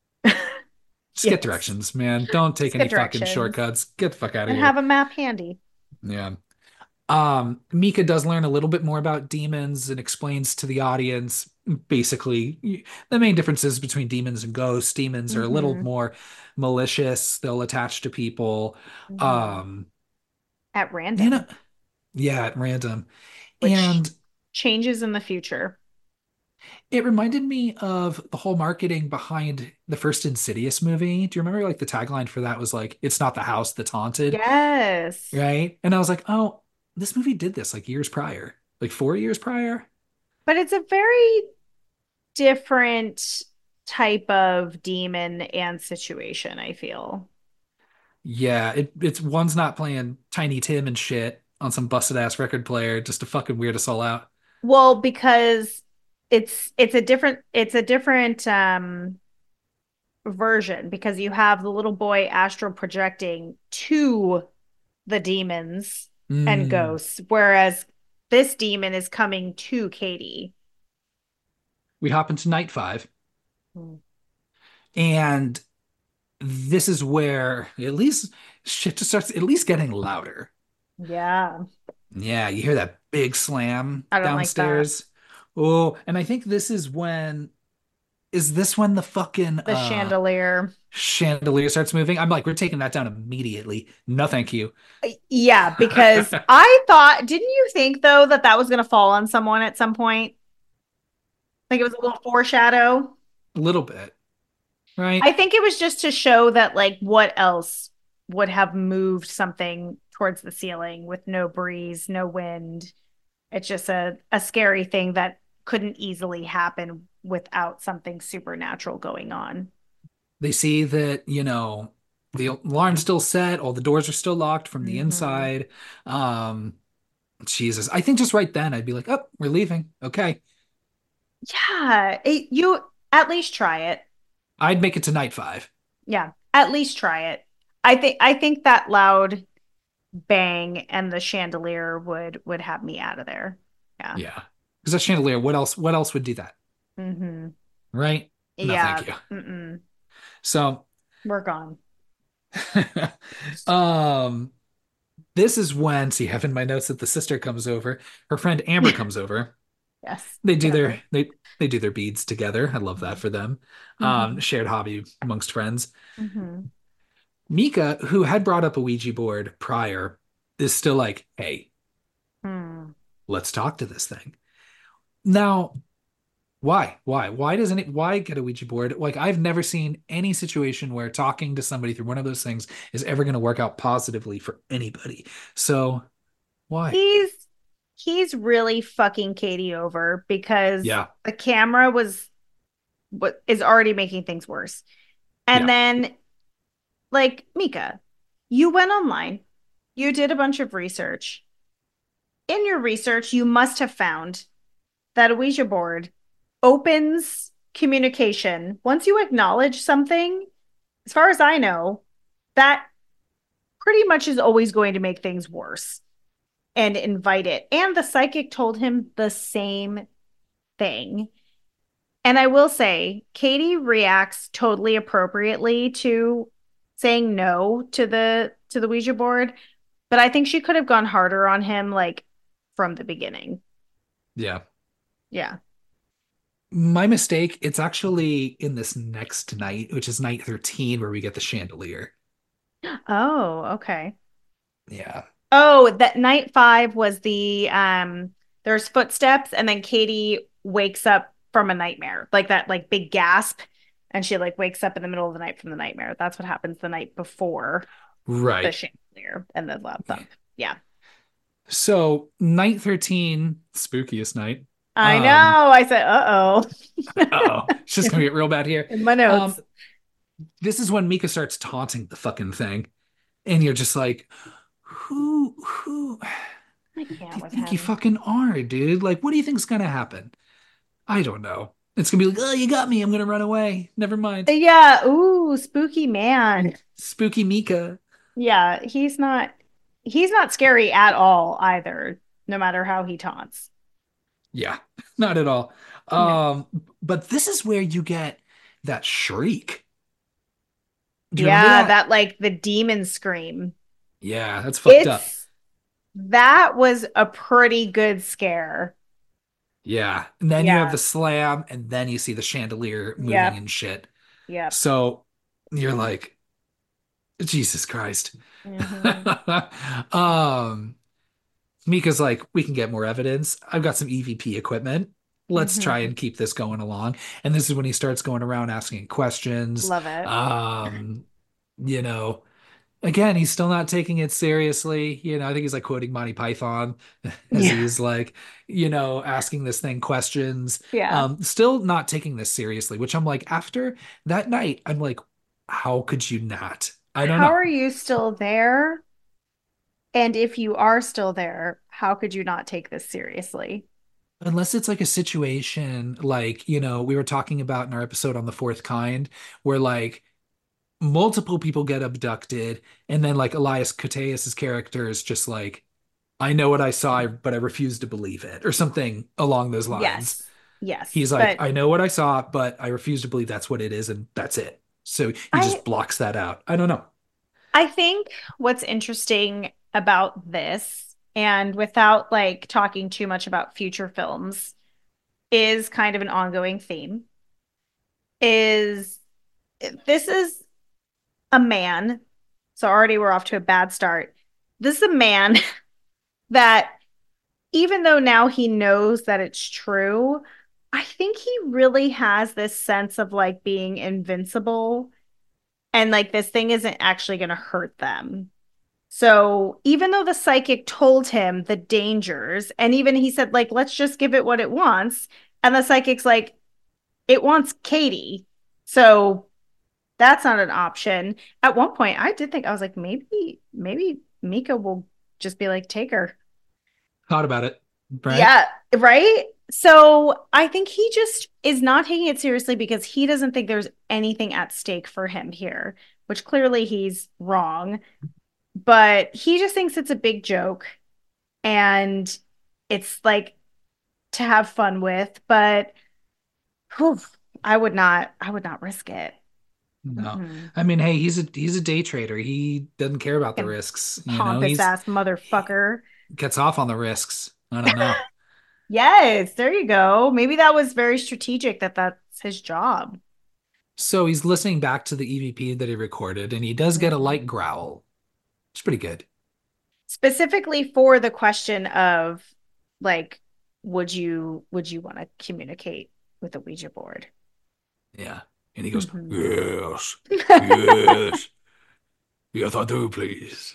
Just get Yes. directions, man. Don't take Just any get fucking directions shortcuts. Get the fuck out of and have here. a map handy. Yeah. Um, Mika does learn a little bit more about demons and explains to the audience basically the main differences between demons and ghosts. Demons are a little Mm-hmm. more malicious, they'll attach to people. Mm-hmm. Um, At you know, random, yeah, at random. which And changes in the future. it reminded me of the whole marketing behind the first Insidious movie. Do you remember like the tagline for that was like, it's not the house that's haunted, Yes. right? And I was like, oh, this movie did this like years prior, like four years prior. But it's a very different type of demon and situation, I feel. Yeah, it it's one's not playing Tiny Tim and shit on some busted ass record player just to fucking weird us all out. Well, because it's it's a different it's a different um version because you have the little boy astral projecting to the demons and Mm. ghosts, whereas this demon is coming to Katie. We hop into night five, Mm. and this is where at least shit just starts at least getting louder. Yeah, Yeah, you hear that big slam I don't like that. downstairs. Oh, and I think this is when is this when the fucking The uh chandelier. chandelier starts moving? I'm like, we're taking that down immediately. No, thank you. Yeah, because I thought, didn't you think though that that was going to fall on someone at some point? Like it was a little foreshadow. a little bit, I right? think it was just to show that, like, what else would have moved something towards the ceiling with no breeze, no wind. It's just a, a scary thing that couldn't easily happen without something supernatural going on. They see that, you know, the alarm's still set, all the doors are still locked from the Mm-hmm. inside. Um, Jesus. I think just right then I'd be like, oh, we're leaving. Okay. Yeah, it, you at least try it. I'd make it to night five. Yeah, at least try it. I think I think that loud bang and the chandelier would would have me out of there. Yeah. Yeah. Because that chandelier, what else, what else would do that? Mm-hmm. Right? No, thank Yeah. you. Mm-mm. So, We're gone. um, this is when, see, I have in my notes that the sister comes over, her friend Amber comes over. Yes. They do their Amber. they they do their beads together. I love that for them. Um, Mm-hmm. shared hobby amongst friends. Mm-hmm. Mika, who had brought up a Ouija board prior, is still like, hey, Hmm. let's talk to this thing. Now, why? Why? Why doesn't it why get a Ouija board? Like I've never seen any situation where talking to somebody through one of those things is ever going to work out positively for anybody. So why? He's he's really fucking Katie over because Yeah. the camera was what is already making things worse. And Yeah. then, like, Mika, you went online, you did a bunch of research. In your research, you must have found that a Ouija board opens communication. Once you acknowledge something, as far as I know, that pretty much is always going to make things worse and invite it. And the psychic told him the same thing. And I will say, Katie reacts totally appropriately to saying no to the to the Ouija board, but I think she could have gone harder on him like from the beginning. Yeah. Yeah. My mistake, it's actually in this next night, which is night thirteen, where we get the chandelier. Oh, okay. Yeah. Oh, that night five was the um there's footsteps and then Katie wakes up from a nightmare. Like that like big gasp and she like wakes up in the middle of the night from the nightmare. That's what happens the night before the Right. chandelier and the loud thump. Yeah. So night thirteen, spookiest night. I know. Um, I said, uh-oh. uh-oh, it's just gonna get real bad here. In my Um, notes. this is when Mika starts taunting the fucking thing, and you're just like, who, who I do can't you with think you him. fucking are, dude? Like, what do you think's gonna happen? I don't know. It's gonna be like, oh, you got me. I'm gonna run away. Never mind. Yeah, ooh, spooky man. Spooky Mika. Yeah, he's not he's not scary at all either, no matter how he taunts. Yeah, not at all. No. Um, but this is where you get that shriek. Do you remember Yeah, that? that like the demon scream. Yeah, that's fucked up. It's that was a pretty good scare. Yeah. And then you have Yeah. the slam, and then you see the chandelier moving Yep. and shit. Yep. So you're like, Jesus Christ. Hmm. Um, Mika's like, we can get more evidence. I've got some E V P equipment. Let's try Hmm. and keep this going along. And this is when he starts going around asking questions. Love it. Um, you know, again, he's still not taking it seriously. You know, I think he's like quoting Monty Python as Yeah. he's like, you know, asking this thing questions. Yeah. Um, still not taking this seriously, which I'm like, after that night, I'm like, how could you not? I don't How know. are you still there? And if you are still there, how could you not take this seriously? Unless it's like a situation like, you know, we were talking about in our episode on the fourth kind, where like multiple people get abducted, and then like Elias Koteas's character is just like, I know what I saw, but I refuse to believe it, or something along those lines. Yes. Yes. He's like, But I know what I saw, but I refuse to believe that's what it is, and that's it. So he I just blocks that out. I don't know. I think what's interesting about this, and without like talking too much about future films, is kind of an ongoing theme, is this is a man. So already we're off to a bad start. This is a man that, even though now he knows that it's true, I think he really has this sense of like being invincible and like this thing isn't actually going to hurt them. So even though the psychic told him the dangers, and even he said, like, let's just give it what it wants, and the psychic's like, it wants Katie. So that's not an option. At one point, I did think I was like, maybe, maybe Mika will just be like, take her. Thought about it, right? Yeah, right. So I think he just is not taking it seriously because he doesn't think there's anything at stake for him here, which clearly he's wrong. But he just thinks it's a big joke and it's like to have fun with. But whew, I would not, I would not risk it. No. Mm-mm. I mean, hey, he's a he's a day trader. He doesn't care about the And risks. You know, pompous he's ass motherfucker. gets off on the risks. I don't know. Yes, there you go. Maybe that was very strategic that that's his job. So he's listening back to the E V P that he recorded, and he does get a Mhm. light growl. It's pretty good. Specifically for the question of like, would you would you want to communicate with a Ouija board? Yeah. And he goes, Mhm. yes, yes, yes, I do, please.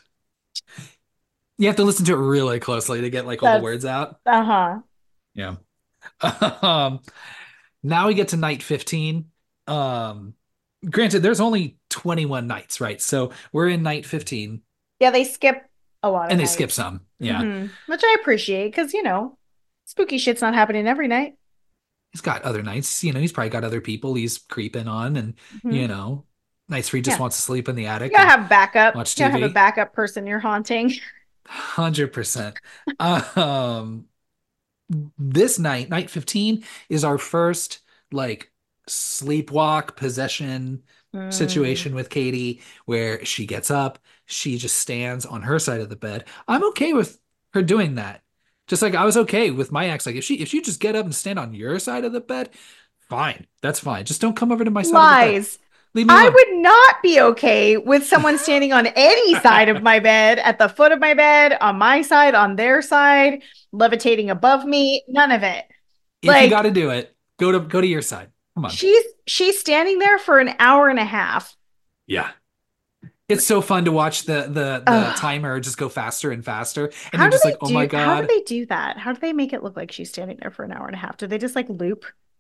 You have to listen to it really closely to get like all the That's words out. uh-huh. Yeah. Um, now we get to night fifteen. Um, granted, there's only twenty-one nights, right? So we're in night fifteen, Yeah, they skip a lot of and they skip nights. some. Yeah. Hmm. Which I appreciate because, you know, spooky shit's not happening every night. He's got other nights, you know, he's probably got other people he's creeping on, and, Hmm. you know, nights where he just Yeah. wants to sleep in the You attic gotta and have backup. watch You gotta have a T V. backup person you're haunting. one hundred percent. Um, this night, night fifteen, is our first like sleepwalk possession Mm. situation with Katie where she gets up, she just stands on her side of the bed. I'm okay with her doing that. Just like I was okay with my ex. Like if she if you just get up and stand on your side of the bed, fine. That's fine. Just don't come over to my side of the bed. Lies. Leave me I alone. would not be okay with someone standing on any side of my bed, at the foot of my bed, on my side, on their side, levitating above me. None of it. If you got Like to do it, go to go to your side. Come on. she's she's standing there for an hour and a half. Yeah. It's so fun to watch the the the Ugh. timer just go faster and faster, and How you're do just like, they "Oh my do how do God." they do that? How do they make it look like she's standing there for an hour and a half? Do they just like loop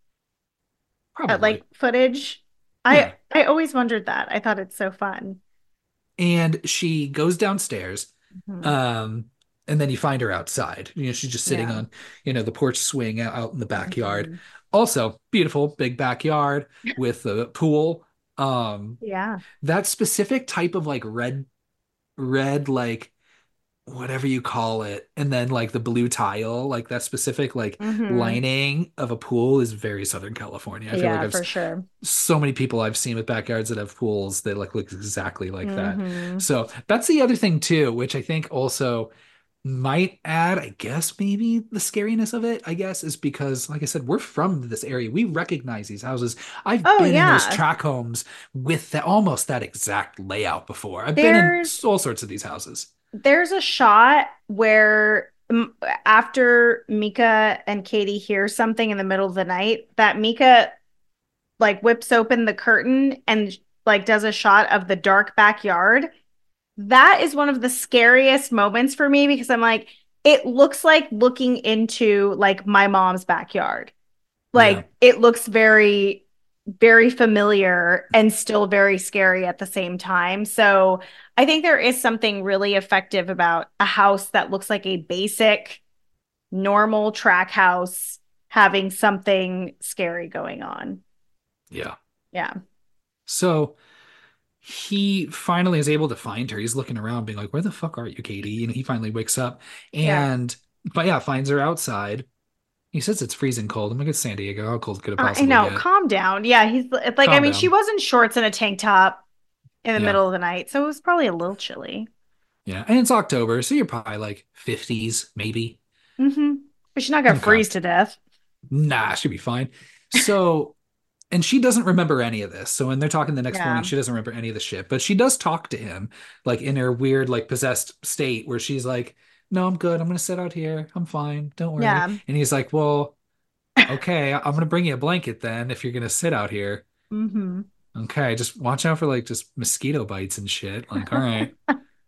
at like Probably. footage? I Yeah. I always wondered that. I thought it's so fun. And she goes downstairs, Mhm. um, and then you find her outside. You know, she's just sitting Yeah. on, you know, the porch swing out, out in the backyard. Mhm. Also, beautiful big backyard with the pool. Um, Yeah. that specific type of like red, red, like whatever you call it, and then like the blue tile, like that specific like Hmm. lining of a pool is very Southern California. I feel like Yeah, I've for sure. so many people I've seen with backyards that have pools that like look exactly like that. Hmm. So that's the other thing too, which I think also might add, I guess maybe the scariness of it, I guess, is because like I said, we're from this area. We recognize these houses. I've Oh been in those yeah. track homes with that almost that exact layout before. I've been in There's all sorts of these houses. there's a shot where um, after Mika and Katie hear something in the middle of the night, that Mika like whips open the curtain and like does a shot of the dark backyard. That is one of the scariest moments for me because I'm like, it looks like looking into like my mom's backyard. Yeah. Like it looks very, very familiar and still very scary at the same time. So I think there is something really effective about a house that looks like a basic, normal track house having something scary going on. Yeah. Yeah. So he finally is able to find her. He's looking around, being like, "Where the fuck are you, Katie?" And he finally wakes up Yeah. and, but yeah, finds her outside. He says it's freezing cold. I'm like, it's San Diego. How cold could it I possibly know. get? Calm down. Yeah. He's it's like, I Calm mean, she down. was in shorts and a tank top in the Yeah. middle of the night. So it was probably a little chilly. Yeah. And it's October, so you're probably like fifties, maybe. Mm-hmm. But she's not going to Okay. freeze to death. Nah, she'll be fine. So, and she doesn't remember any of this. So when they're talking the next morning, Yeah. she doesn't remember any of the shit. But she does talk to him, like in her weird, like possessed state where she's like, "No, I'm good. I'm gonna sit out here. I'm fine. Don't worry." Yeah. And he's like, "Well, Okay, I'm gonna bring you a blanket then if you're gonna sit out here. Mm-hmm. Okay, just watch out for like just mosquito bites and shit. Like, all right,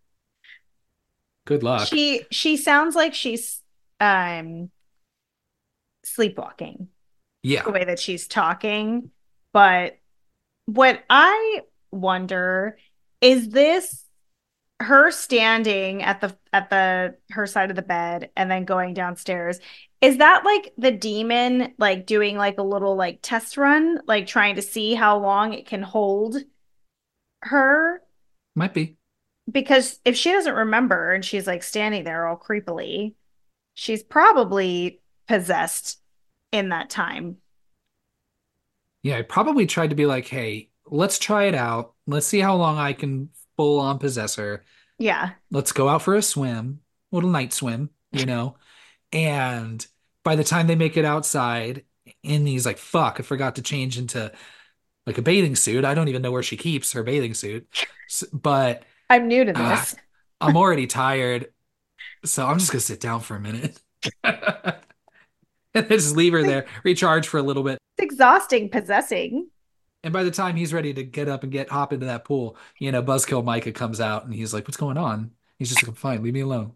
good luck. She she sounds like she's um sleepwalking the Yeah, way that she's talking. But what I wonder is this her standing at the at the her side of the bed and then going downstairs, is that like the demon like doing like a little like test run, like trying to see how long it can hold her? might be. Because if she doesn't remember and she's like standing there all creepily, she's probably possessed in that time. Yeah, I probably tried to be like, hey, let's try it out. Let's see how long I can full on possess her. Yeah. Let's go out for a swim, little night swim, you know? And by the time they make it outside, and he's like, fuck, I forgot to change into like a bathing suit. I don't even know where she keeps her bathing suit. S but I'm new to uh, this. I'm already tired, so I'm just gonna sit down for a minute and then just leave her there, recharge for a little bit. It's exhausting possessing. And by the time he's ready to get up and get hop into that pool, you know, Buzzkill Micah comes out and he's like, "What's going on?" He's just like, "Fine, leave me alone."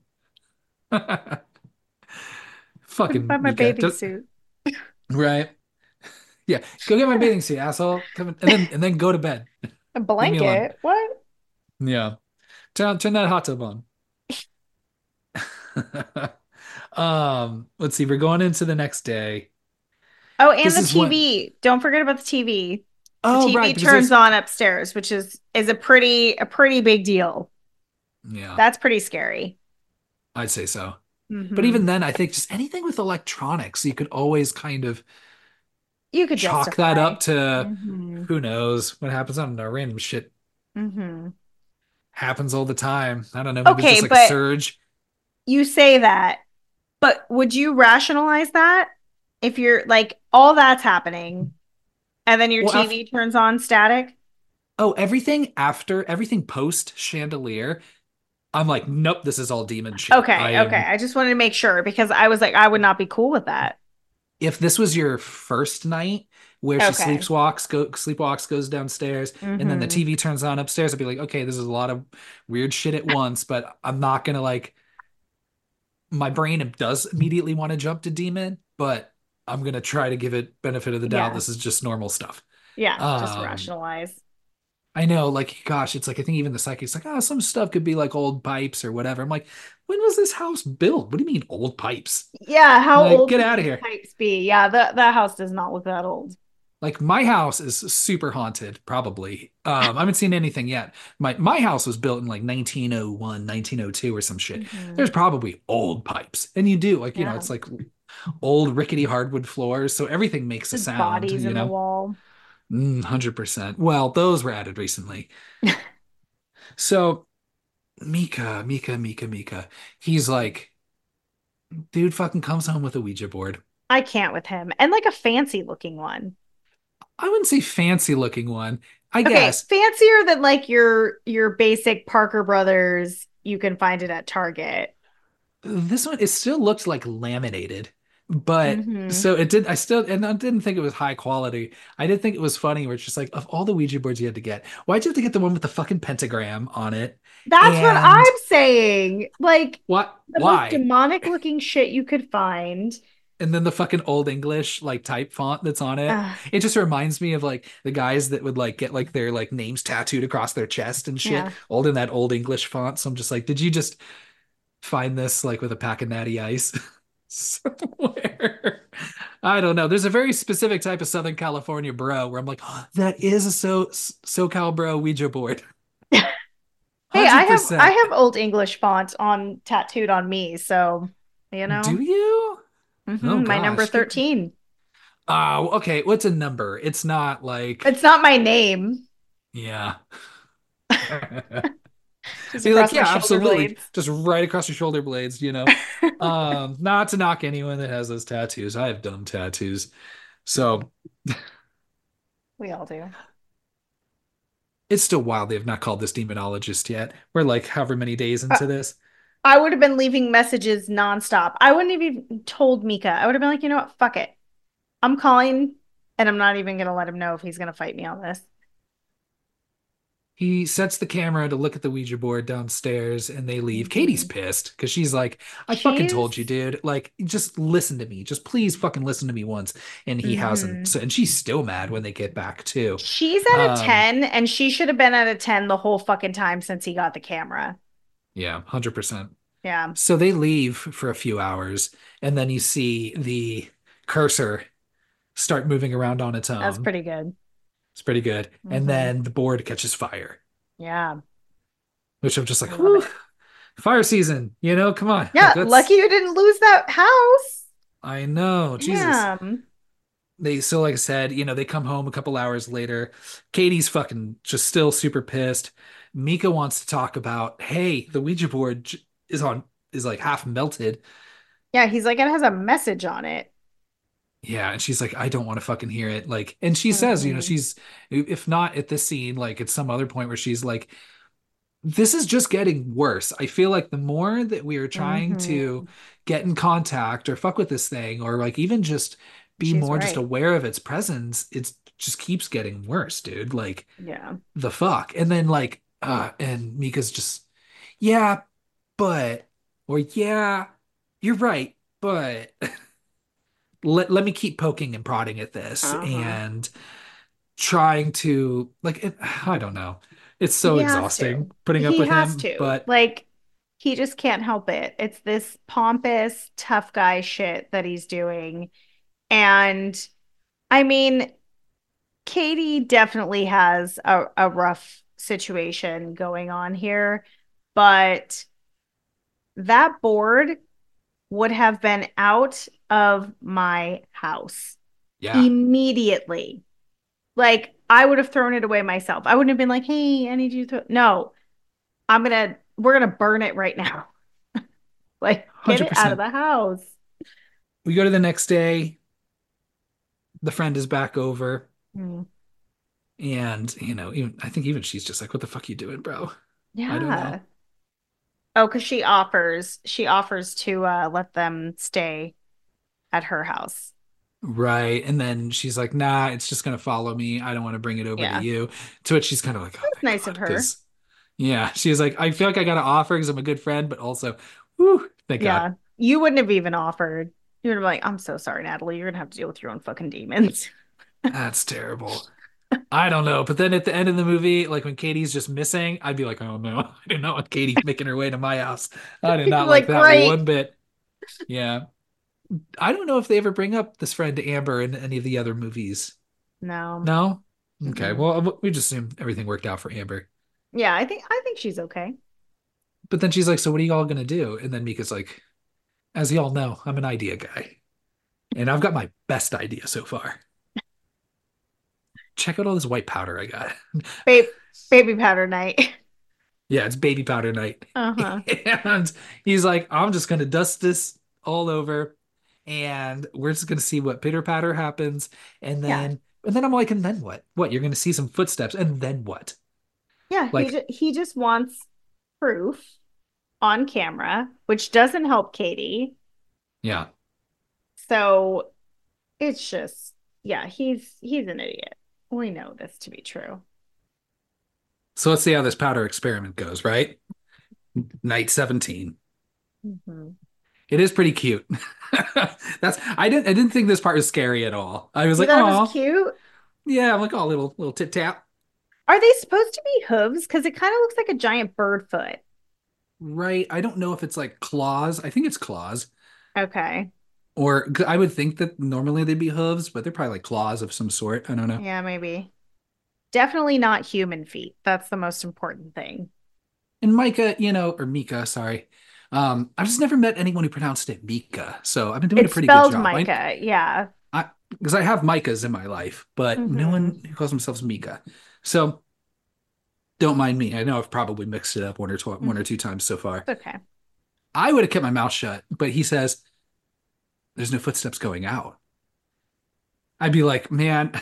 Couldn't Fucking find my Mika, bathing Don't- suit. right? Yeah, go get my bathing suit, asshole. Come in- and then and then go to bed. A Leave me alone. blanket? What? Yeah, turn turn that hot tub on. Um, let's see. We're going into the next day. Oh, and This the is when. T V. Don't forget about the T V. The Oh, right, T V because turns there's. on upstairs, which is is a pretty a pretty big deal. Yeah, That's pretty scary. I'd say so. But Hmm. even then, I think just anything with electronics, you could always kind of You could chalk that justify. up to Hmm. who knows what happens. I don't know. Random shit Hmm. happens all the time. I don't know. Maybe it's Okay, just like a but surge. you say that, but would you rationalize that if you're like all that's happening and then your Well, after, T V turns on static? oh, everything after, everything post chandelier, I'm like, nope, this is all demon shit. I Okay, okay. am. I just wanted to make sure because I was like, I would not be cool with that. If this was your first night where she Okay. sleepwalks, go sleepwalks, goes downstairs, and then the Hmm. T V turns on upstairs, I'd be like, okay, this is a lot of weird shit at once, but I'm not gonna like my brain does immediately want to jump to demon, but I'm gonna try to give it benefit of the doubt. Yeah. This is just normal stuff. Yeah. Just Um, rationalize. I know, like, gosh, it's like I think even the psychic's like, oh, some stuff could be like old pipes or whatever. I'm like, when was this house built? What do you mean old pipes? Yeah. How Like, old get could out of these here. pipes be? Yeah. The, that house does not look that old. Like my house is super haunted, probably. Um, I haven't seen anything yet. My my house was built in like nineteen oh one, nineteen oh two or some shit. Hmm. There's probably old pipes. And you do, like, you know, Yeah. it's like old rickety hardwood floors, so everything makes a Just sound, bodies you in the know. wall. Mm, one hundred percent. Well, those were added recently. So Mika, Mika, Mika, Mika. He's like, dude fucking comes home with a Ouija board. I can't with him. And like a fancy looking one. I wouldn't say fancy looking one. I Okay, guess fancier than like your your basic Parker Brothers. You can find it at Target. this one, it still looked like laminated, but Hmm. so it did. I still, and I didn't think it was high quality. I did think it was funny where it's just like, of all the Ouija boards you had to get, why'd you have to get the one with the fucking pentagram on it? That's what And I'm saying. Like what, the most why? demonic looking shit you could find. And then the fucking old English like type font that's on it. Ugh, It just reminds me of like the guys that would like get like their like names tattooed across their chest and shit, yeah. old in that old English font. So I'm just like, did you just find this like with a pack of natty ice somewhere? I don't know. There's a very specific type of Southern California bro where I'm like, oh, that is a so SoCal bro Ouija board. Hey, I have I one hundred percent. have old English font on tattooed on me, so you Do know. you? Oh Hmm. My number gosh. Get thirteen. Oh, okay. What's a number? It's not like, It's not my name. yeah. Just Be like, across my yeah, shoulder absolutely. blades. Just right across your shoulder blades, you know. Um, not to knock anyone that has those tattoos. I have dumb tattoos. So We all do. it's still wild they have not called this demonologist yet. We're like however many days Uh, into this. I would have been leaving messages nonstop. I wouldn't have even told Mika. I would have been like, you know what? Fuck it. I'm calling and I'm not even gonna let him know if he's gonna fight me on this. He sets the camera to look at the Ouija board downstairs and they leave. Katie's Hmm. pissed because she's like, I fucking told you, She's dude. Like, just listen to me. Just please fucking listen to me once. And he hasn't. hmm So, and she's still mad when they get back too. she's at a Um, ten and she should have been at a ten the whole fucking time since he got the camera. yeah, one hundred percent. Yeah, So they leave for a few hours and then you see the cursor start moving around on its that's own. pretty good. It's pretty good. And Hmm. then the board catches fire, Yeah, which I'm just I like, love whew, it. fire season, you know, come on. Yeah, Like, lucky let's, you didn't lose that house. I know, Jesus. Damn. They, so like I said, you know, they come home a couple hours later. Katie's fucking just still super pissed. Mika wants to talk about, hey, the Ouija board j- is on, is like half melted. Yeah, he's like, it has a message on it. Yeah, and she's like, I don't want to fucking hear it. Like, and she says, you know, Hmm. she's, if not at this scene, like at some other point where she's like, this is just getting worse. I feel like the more that we are trying Hmm. to get in contact or fuck with this thing, or like even just be She's more just right. aware of its presence, it's just keeps getting worse, dude. Like Yeah. the fuck. And then like, uh, and Mika's just, yeah, but, or yeah, you're right, but let let me keep poking and prodding at this Uh-huh. and trying to like it, I don't know. It's so He has to. exhausting putting up He with has him, to. but Like, he just can't help it. It's this pompous, tough guy shit that he's doing. And I mean, Katie definitely has a, a rough situation going on here, but that board would have been out of my house yeah, immediately. Like, I would have thrown it away myself. I wouldn't have been like, hey, I need you to throw. No, I'm gonna, we're gonna burn it right now. Like, get it out of one hundred percent. the house. We go to the next day, the friend is back over Hmm. and you know, even I think even she's just like, what the fuck you doing, bro? I don't know. Yeah. Oh, because she offers, she offers to uh let them stay at her house. Right. And then she's like, nah, it's just gonna follow me. I don't want to bring it over to Yeah. you. To which she's kind of like, oh That's my nice of God. her. Because yeah, she's like, I feel like I gotta offer because I'm a good friend, but also, whew, thank God. Yeah. You wouldn't have even offered. You would have been like, I'm so sorry, Natalie. You're gonna have to deal with your own fucking demons. That's terrible. I don't know. But then at the end of the movie, like when Katie's just missing, I'd be like, oh no, I do not want Katie making her way to my house. I did not like Like, that one great. bit. Yeah. I don't know if they ever bring up this friend Amber in any of the other movies. No. No? Okay. Mm-mm. Well, we just assume everything worked out for Amber. Yeah, I think I think she's okay. But then she's like, so what are you all gonna do? And then Mika's like, as you all know, I'm an idea guy. And I've got my best idea so far. Check out all this white powder I got. Babe, baby powder night. Yeah, it's baby powder night. Uh-huh. And he's like, I'm just gonna dust this all over and we're just gonna see what pitter patter happens. And Yeah. then and then I'm like, and then what? What? You're gonna see some footsteps, and then what? Yeah, he Like, just he just wants proof on camera, which doesn't help Katie. yeah. So it's just, yeah, he's he's an idiot. We know this to be true. So let's see how this powder experiment goes, right? Night seventeen. Hmm. It is pretty cute. That's I didn't I didn't think this part was scary at all. I was You like, thought it was oh, cute? yeah, I'm like, oh, little little tit tap. Are they supposed to be hooves? Because it kind of looks like a giant bird foot. Right. I don't know if it's like claws. I think it's claws. Okay. Or 'cause I would think that normally they'd be hooves, but they're probably like claws of some sort. I don't know. Yeah, maybe. Definitely not human feet. That's the most important thing. And Micah, you know, or Mika, sorry. Um, I've just never met anyone who pronounced it Mika. So I've been doing a It's pretty good spelled job. I, Micah. Yeah. I, because I have Micahs in my life, but no Hmm. one who calls themselves Mika. So don't mind me. I know I've probably mixed it up one or tw one or two times so far. It's okay. I would have kept my mouth shut, but he says there's no footsteps going out. I'd be like, man,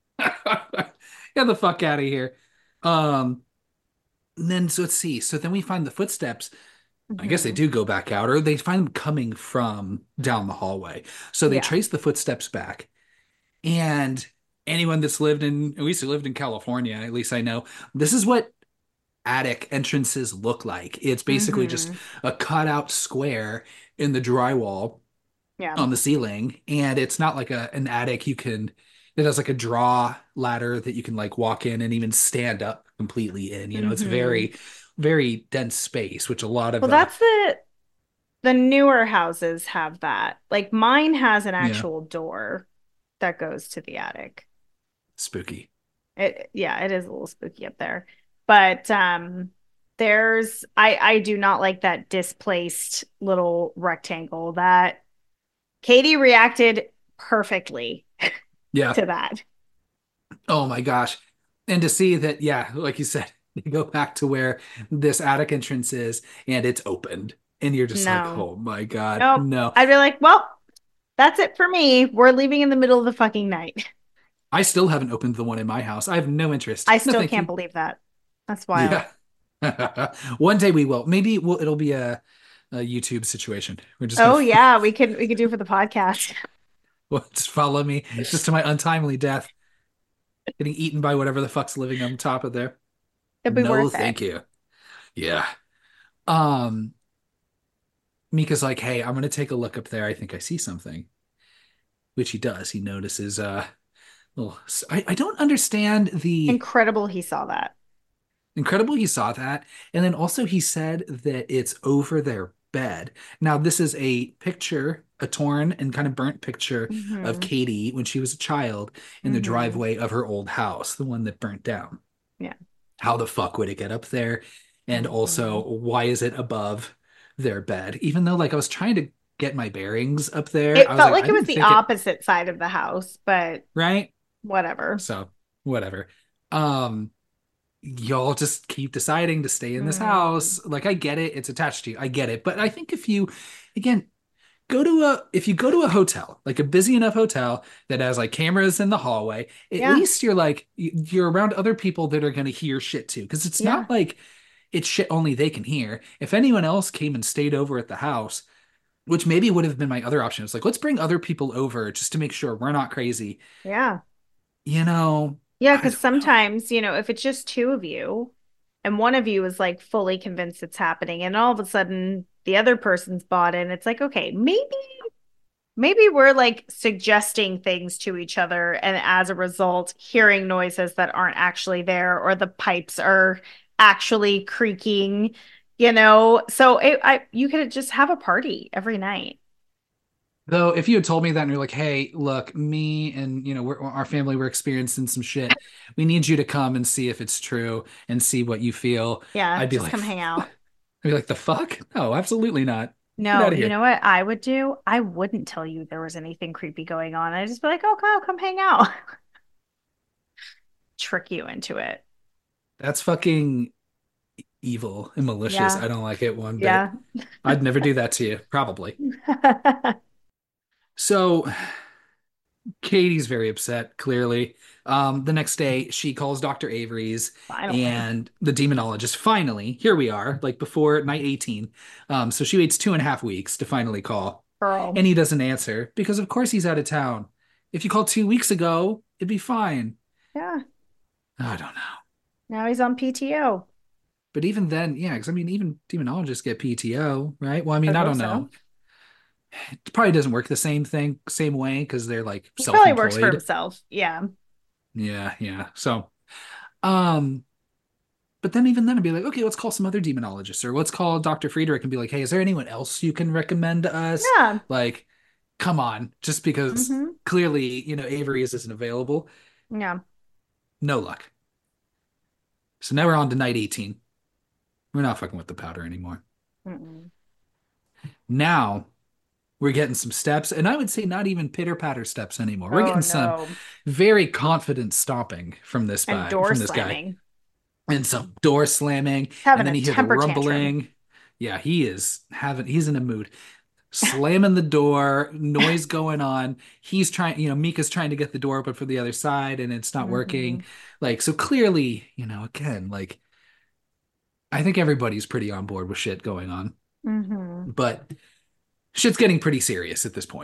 get the fuck out of here. Um, and then so let's see. So then we find the footsteps. I guess they Hmm. do go back out, or they find them coming from down the hallway. So they Yeah. trace the footsteps back, And anyone that's lived in, we used to lived in California, at least I know, this is what attic entrances look like. It's basically just Mm-hmm. a cutout square in the drywall Yeah. on the ceiling, and it's not like a an attic you can it has like a draw ladder that you can like walk in and even stand up completely in. You know, it's Mm-hmm. very, very dense space, which a lot of Well, uh that's the the newer houses have that. Like mine has an yeah, actual door that goes to the attic. spooky. It yeah, it is a little spooky up there. But um there's I I do not like that displaced little rectangle. That Katie reacted perfectly Yeah. to that. Oh my gosh. And to see that, yeah, like you said, you go back to where this attic entrance is and it's opened. And you're just like, No. oh my God, Nope. no. I'd be like, well, that's it for me. We're leaving in the middle of the fucking night. I still haven't opened the one in my house. I have no interest. I No, still thank can't you. believe that. That's wild. Yeah. One day we will. Maybe we'll, it'll be a, a YouTube situation. We're just gonna Oh yeah, we could we could do for the podcast. well, just follow me just to my untimely death, getting eaten by whatever the fuck's living on top of there. It'd be No, worth it. thank you. Yeah. Um, Mika's like, hey, I'm gonna take a look up there. I think I see something, which he does. He notices uh little I, I don't understand the Incredible he saw that. incredible he saw that. And then also he said that it's over their bed. Now, this is a picture, a torn and kind of burnt picture of Mm-hmm. Katie when she was a child in the Mm-hmm. driveway of her old house, the one that burnt down. Yeah. How the fuck would it get up there? And also, Mm-hmm. why is it above their bed? Even though, like, I was trying to get my bearings up there, I It was felt like, like I it was didn't the think it, opposite side of the house, but right? whatever. So, whatever. Um, y'all just keep deciding to stay in this Mm. house. Like, I get it, it's attached to you. I get it. But I think if you, again, go to a if you go to a hotel, like a busy enough hotel that has like cameras in the hallway, at Yeah. least you're like you're around other people that are going to hear shit too. Because it's Yeah. not like it's shit only they can hear. If anyone else came and stayed over at the house, which maybe would have been my other option, it's like let's bring other people over just to make sure we're not crazy. Yeah. You know, Yeah, I because don't know. sometimes, you know, if it's just two of you and one of you is like fully convinced it's happening, and all of a sudden the other person's bought in, it's like, okay, maybe, maybe we're like suggesting things to each other, and as a result, hearing noises that aren't actually there, or the pipes are actually creaking, you know. So it, I, you could just have a party every night. Though, if you had told me that and you're like, "Hey, look, me and you know we're, our family we're experiencing some shit. We need you to come and see if it's true and see what you feel." Yeah, I'd be just like, come hang I'd out. be like, "The fuck? No, absolutely not. Get No, out of you know here." what I would do? I wouldn't tell you there was anything creepy going on. I'd just be like, oh, Kyle, come hang out. Trick you into it. That's fucking evil and malicious. Yeah. I don't like it one bit. Yeah. I'd never do that to you, probably. So Katie's very upset, clearly. Um, the next day, she calls doctor Avery's Finally. and the demonologist. Finally, here we are, like before night eighteen. Um, so she waits two and a half weeks to finally call. Girl. And he doesn't answer because, of course, he's out of town. If you called two weeks ago, it'd be fine. Yeah. I don't know. Now he's on P T O. But even then, yeah, because I mean, even demonologists get P T O, right? Well, I I mean, I hope don't so. know. It probably doesn't work the same thing, same way because they're like He probably works for self-employed. himself. Yeah. Yeah, yeah. So, um, but then even then, I'd be like, okay, let's call some other demonologists or let's call doctor Friedrich and be like, hey, is there anyone else you can recommend to us? Yeah. Like, come on, just because Mm-hmm. clearly, you know, Avery is isn't available. Yeah. No luck. So now we're on to night eighteen. We're not fucking with the powder anymore. Mm-mm. Now we're getting some steps, and I would say not even pitter patter steps anymore. We're Oh getting some no. very confident stomping from this And guy, door from this guy, slamming. and some door slamming, and Having then a you hear the temper tantrum. rumbling. Yeah, he is having he's in a mood. Slamming the door, noise going on. He's trying, you know, Mika's trying to get the door open for the other side and it's not Mm-hmm. working. Like, so clearly, you know, again, like I think everybody's pretty on board with shit going on, Mm-hmm. but shit's getting pretty serious at this point.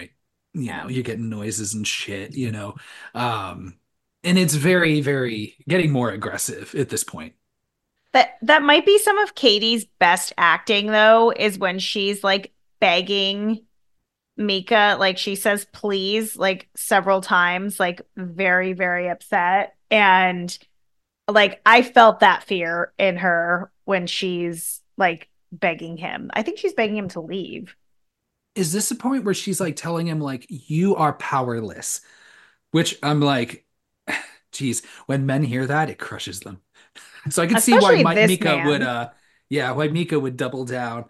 you Yeah. know, you're getting noises and shit, you know. Um, and it's very, very getting more aggressive at this point. That that might be some of Katie's best acting though, is when she's like begging Mika, like she says please like several times, like very, very upset. And like I felt that fear in her when she's like begging him. I think she's begging him to leave. Is this the point where she's like telling him like you are powerless? Which I'm like, geez, when men hear that, it crushes them. So I can see why Especially Mi- this Mika would, man. uh, yeah, why Mika would double down.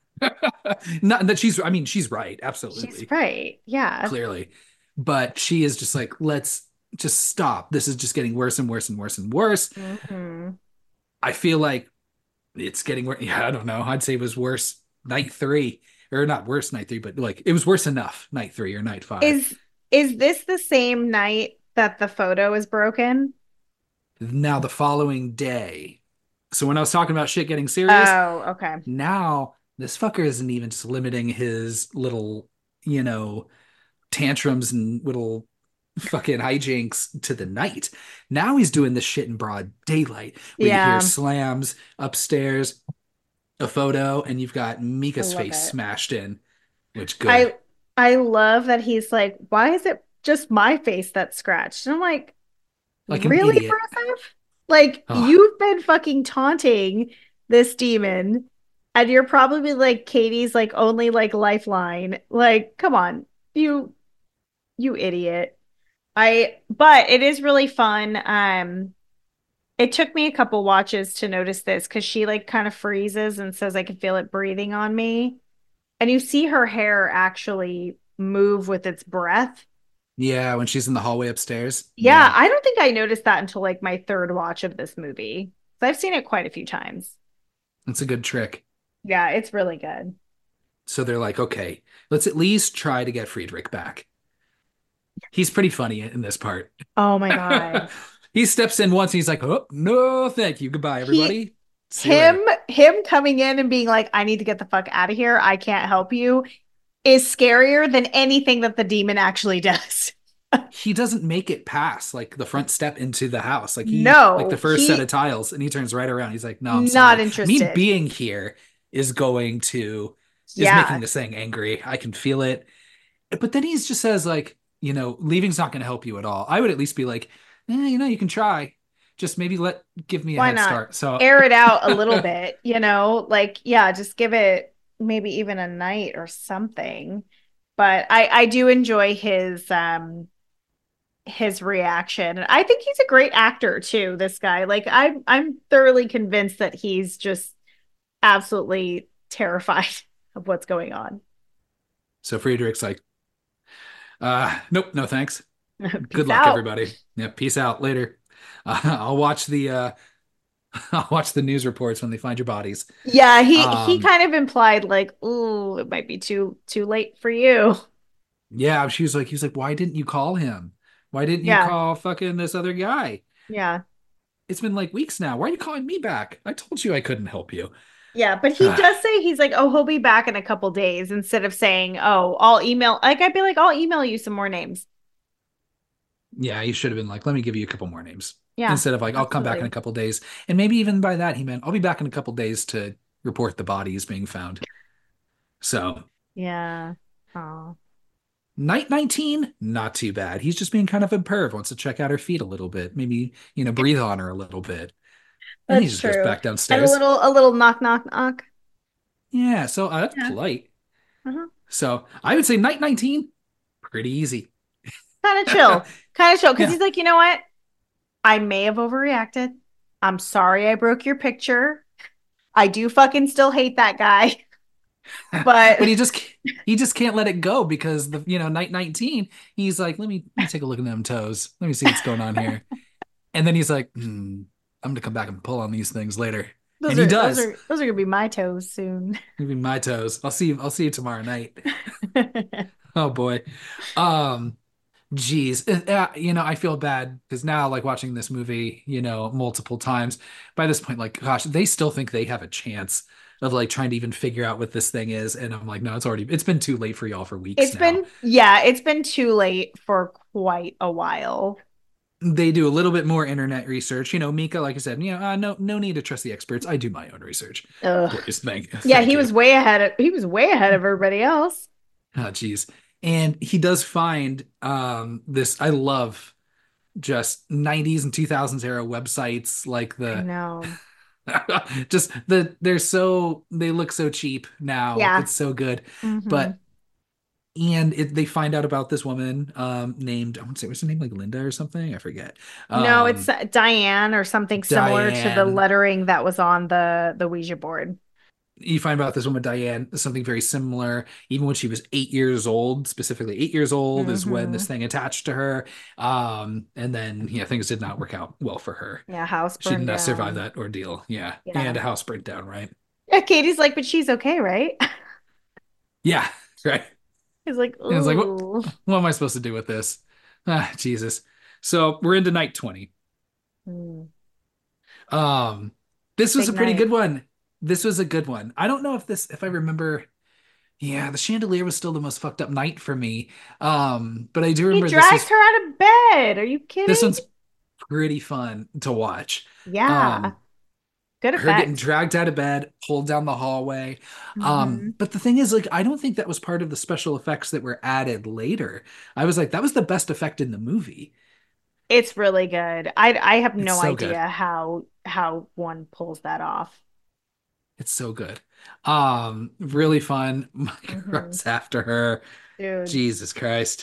Not that she's, I mean, she's right, She's absolutely, right. Yeah. clearly, but she is just like, let's just stop. This is just getting worse and worse and worse and worse. Hmm. I feel like it's getting worse. Yeah, I don't know. I'd say it was worse night three, or not worse night three, but like it was worse enough night three or night five. Is is this the same night that the photo is broken? Now the following day. So when I was talking about shit getting serious, Oh, okay. now this fucker isn't even just limiting his little, you know, tantrums and little fucking hijinks to the night. Now he's doing this shit in broad daylight where you hear Yeah, slams upstairs, a photo, and you've got I Mika's love face it. smashed in, which good. I I love that he's like, why is it just my face that's scratched? And I'm like, Like an really, idiot. Broseph? Like Oh, you've been fucking taunting this demon, and you're probably like Katie's like only like lifeline. Like, come on, you you idiot. I but it is really fun. Um, it took me a couple watches to notice this because she like kind of freezes and says, I can feel it breathing on me. And you see her hair actually move with its breath. yeah, when she's in the hallway upstairs. Yeah, Yeah, I don't think I noticed that until like my third watch of this movie. So I've seen it quite a few times. that's a good trick. Yeah, it's really good. So they're like, okay, let's at least try to get Friedrich back. He's pretty funny in this part. Oh my God. He steps in once and he's like, oh, no, thank you. Goodbye, He everybody. See you him later. him coming in and being like, I need to get the fuck out of here. I can't help you is scarier than anything that the demon actually does. He doesn't make it past like the front step into the house. Like he, like the No, first set of he tiles, and he turns right around. He's like, no, I'm not sorry. Me interested. being here is going to, is making Yeah. this thing angry. I can feel it. But then he just says, like, you know, leaving's not going to help you at all. I would at least be like, eh, you know, you can try. Just maybe let, give me a Why head not start. So, air it out a little bit, you know? Like, yeah, just give it maybe even a night or something. But I I do enjoy his um his reaction. And I think he's a great actor too, this guy. Like I'm I'm thoroughly convinced that he's just absolutely terrified of what's going on. so Friedrich's like, uh, nope, no thanks. Good Peace luck, out. everybody. Yeah, peace out later. Uh, I'll watch the uh, I'll watch the news reports when they find your bodies. Yeah, he he Um, kind of implied like, "Ooh, it might be too too late for you." yeah, she was like, he was like, why didn't you call him? Why didn't you Yeah. call fucking this other guy? Yeah. It's been like weeks now. Why are you calling me back? I told you I couldn't help you. Yeah, but he does say he's like, "Oh, he'll be back in a couple days," instead of saying, "Oh, I'll email." Like I'd be like, "I'll email you some more names." Yeah, he should have been like, let me give you a couple more names Yeah, instead of like, I'll come back in a absolutely. couple days. And maybe even by that, he meant, I'll be back in a couple days to report the bodies being found. So, Yeah. Oh, night nineteen, not too bad. He's just being kind of a perv, wants to check out her feet a little bit, maybe, you know, breathe on her a little bit. And he that's just goes true. back And a downstairs. little a little knock knock knock. Yeah, so uh, that's Yeah. polite. Uh-huh. So I would say night nineteen, pretty easy. Kind of chill. Kind of chill because Yeah. he's like, "You know what? I may have overreacted. I'm sorry I broke your picture. I do fucking still hate that guy, But but he just he just can't let it go because the you know night nineteen he's like let me let me take a look at them toes, let me see what's going on here, and then he's like hmm, I'm gonna come back and pull on these things later, those and he are those does. are those are gonna be my toes soon." Maybe my toes. I'll see you. I'll see you tomorrow night. Oh boy. um Geez, uh, you know, I feel bad because now, like watching this movie, you know, multiple times, by this point, like, gosh, they still think they have a chance of like trying to even figure out what this thing is. And I'm like, no, it's already it's been too late for y'all for weeks It's now. been, yeah, it's been too late for quite a while. They do a little bit more internet research. You know, Mika, like I said, you know, uh, no no need to trust the experts. I do my own research. Ugh. Please, thank Yeah, thank he you. was way ahead of he was way ahead of everybody else. Oh, geez. And he does find um this. I love just nineties and two thousands era websites like I the know. just the they're so they look so cheap now. Yeah. It's so good. Hmm. But and it, they find out about this woman um named I want to say what's her name, like Linda or something, I forget. No, it's um uh, Diane or something similar to the Diane. lettering that was on the the Ouija board. You find about this woman Diane, something very similar. Even when she was eight years old, specifically eight years old is when this Hmm. thing attached to her. Um and then yeah, things did not work out well for her. Yeah, house She did burned not survive down. that ordeal. Yeah, Yeah. and a house burnt down, right? Yeah, Katie's like, but she's okay, right? Yeah. Right. He's like, And it's like, what ooh. what am I supposed to do with this? Ah, Jesus. So we're into night twenty. Mm, Um, this was big a pretty night. good one. This was a good one. I don't know if this, if I remember, yeah, the chandelier was still the most fucked up night for me. Um, but I do He remember this drags was her out of bed. Are you this kidding? one's pretty fun to watch. Yeah. Um, Good her getting effect. dragged out of bed, pulled down the hallway. Um, Hmm. but the thing is, like, I don't think that was part of the special effects that were added later. I was like, that was the best effect in the movie. It's really good. I I have It's no so good. idea how how one pulls that off. It's so good. Um, really fun. Mike Hmm. runs after her. Dude. Jesus Christ.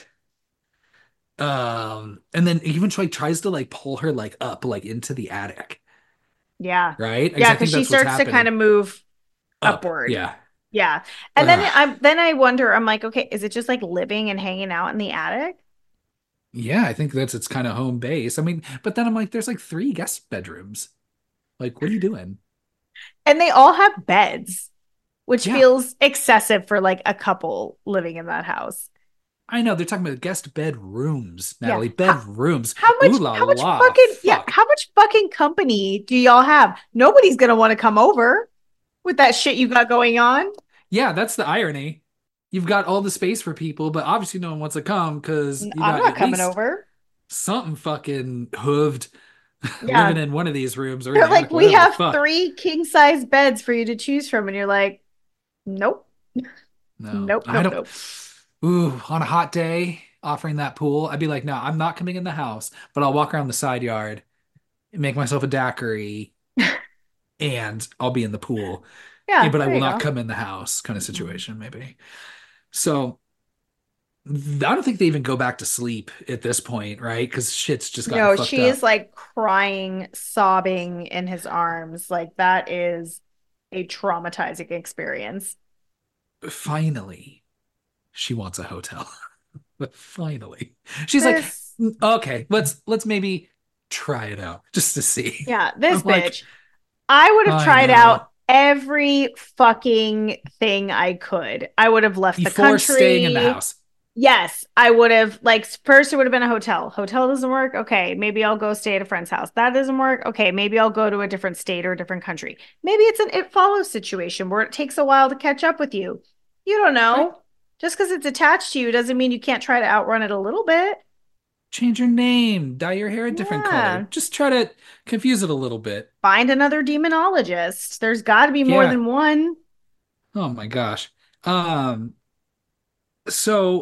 Um, and then even like tries to like pull her like up like into the attic, Yeah. right? Because Yeah, I because think she that's what's starts to kind happening. of move Up, upward. yeah. Yeah. And then Ugh. I'm then I wonder, I'm like, okay, is it just like living and hanging out in the attic? Yeah, I think that's its kind of home base. I mean, but then I'm like, there's like three guest bedrooms. Like, what are you doing? And they all have beds, which Yeah, feels excessive for like a couple living in that house. I know they're talking about guest bedrooms, Yeah. Natalie. How, Bedrooms. how much Ooh la how much la. fucking yeah, Fuck. how much fucking company do y'all have? Nobody's gonna want to come over with that shit you got going on. Yeah, that's the irony. You've got all the space for people, but obviously no one wants to come because you I'm got not at coming least over. something fucking hooved living Yeah. in one of these rooms or in They're the like, attic, we whatever the have fuck. three king size beds for you to choose from. And you're like, nope, No, nope, I nope, don't. nope. Ooh, on a hot day, offering that pool, I'd be like, no, I'm not coming in the house, but I'll walk around the side yard and make myself a daiquiri and I'll be in the pool. Eh, Yeah, but I there will you not go. come in the house kind of Mhm. situation, maybe. So I don't think they even go back to sleep at this point, right? Because shit's just gotten No, fucked she is up. like crying, sobbing in his arms. Like that is a traumatizing experience. Finally, she wants a hotel. But finally, she's like, This, "Mm, okay, let's let's maybe try it out just to see. yeah, this I'm like, bitch. I would have I tried out know. every fucking thing I could. I would have left the Before staying in the country. house. Yes, I would have like first it would have been a hotel. Hotel doesn't work. Okay, maybe I'll go stay at a friend's house. That doesn't work. Okay, maybe I'll go to a different state or a different country. Maybe it's an it follows situation where it takes a while to catch up with you. You don't Right? know. Just because it's attached to you doesn't mean you can't try to outrun it a little bit. Change your name, dye your hair a different color. Yeah. Just try to confuse it a little bit. Find another demonologist. There's got to be more Yeah. than one. Oh my gosh. Um, so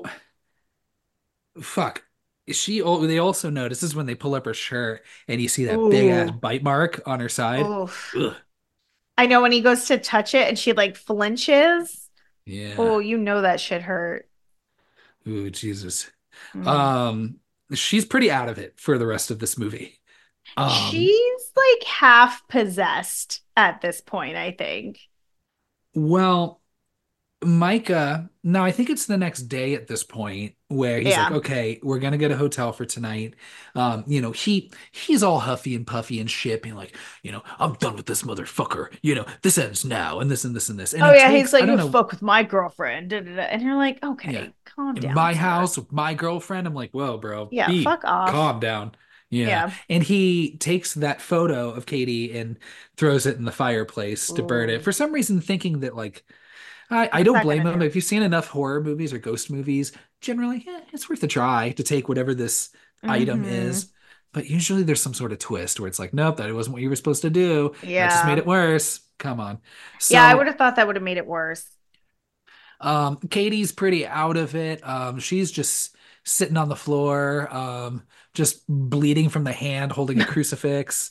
fuck. She oh they also notice this is when they pull up her shirt and you see that big ass Ooh. bite mark on her side. Oof. Ugh. I know when he goes to touch it and she like flinches. Yeah. Oh, you know that shit hurt. Ooh, Jesus. Mm. Um, she's pretty out of it for the rest of this movie. Um, She's like half possessed at this point, I think. well, Micah, no, I think it's the next day at this point where he's like, Yeah. okay, we're gonna get a hotel for tonight. Um, you know, he he's all huffy and puffy and shit, being like, you know, I'm done with this motherfucker. You know, this ends now, and this and this and this. And Oh he yeah, he's takes, like, I don't you know, fuck with my girlfriend. Da, da, da. And you're like, yeah, okay, calm in down, my sir. house with my girlfriend. I'm like, whoa, bro, Yeah, B, fuck off. calm down. Yeah. Yeah. And he takes that photo of Katie and throws it in the fireplace to burn it. Ooh. For some reason, thinking that like I, I What's don't that blame gonna him. do? If you've seen enough horror movies or ghost movies, generally, yeah, it's worth a try to take whatever this item Mm-hmm. is. But usually there's some sort of twist where it's like, nope, that wasn't what you were supposed to do. That just made Yeah. it worse. Come on. Yeah, I would So have thought that would have made it worse. um, Katie's pretty out of it. Um, she's just sitting on the floor, um, just bleeding from the hand, holding a crucifix.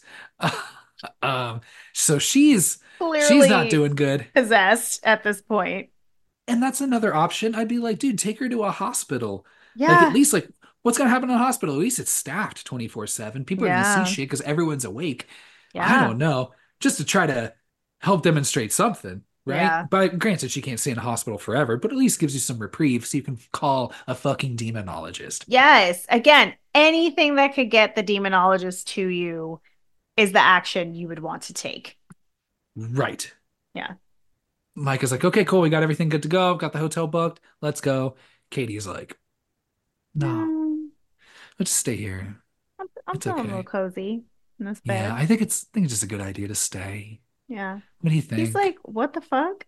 um, so she's she's not Clearly doing good. possessed at this point. And that's another option. I'd be like, dude, take her to a hospital. Like, at Yeah. least, like, what's gonna happen in a hospital? At least it's staffed twenty-four seven. People are gonna see Yeah. shit because everyone's awake. I Yeah. don't know. Just to try to help demonstrate something, right? Yeah. But granted, she can't stay in a hospital forever, but at least gives you some reprieve so you can call a fucking demonologist. Yes. Again, anything that could get the demonologist to you is the action you would want to take. Right. Yeah. Mike is like, okay, cool. We got everything good to go. Got the hotel booked. Let's go. Katie's like, no, Mm, let's stay here. I'm, I'm It's feeling a little okay. cozy in this Yeah, bed. I think it's I think it's just a good idea to stay. Yeah. What do you He's think? like, what the fuck?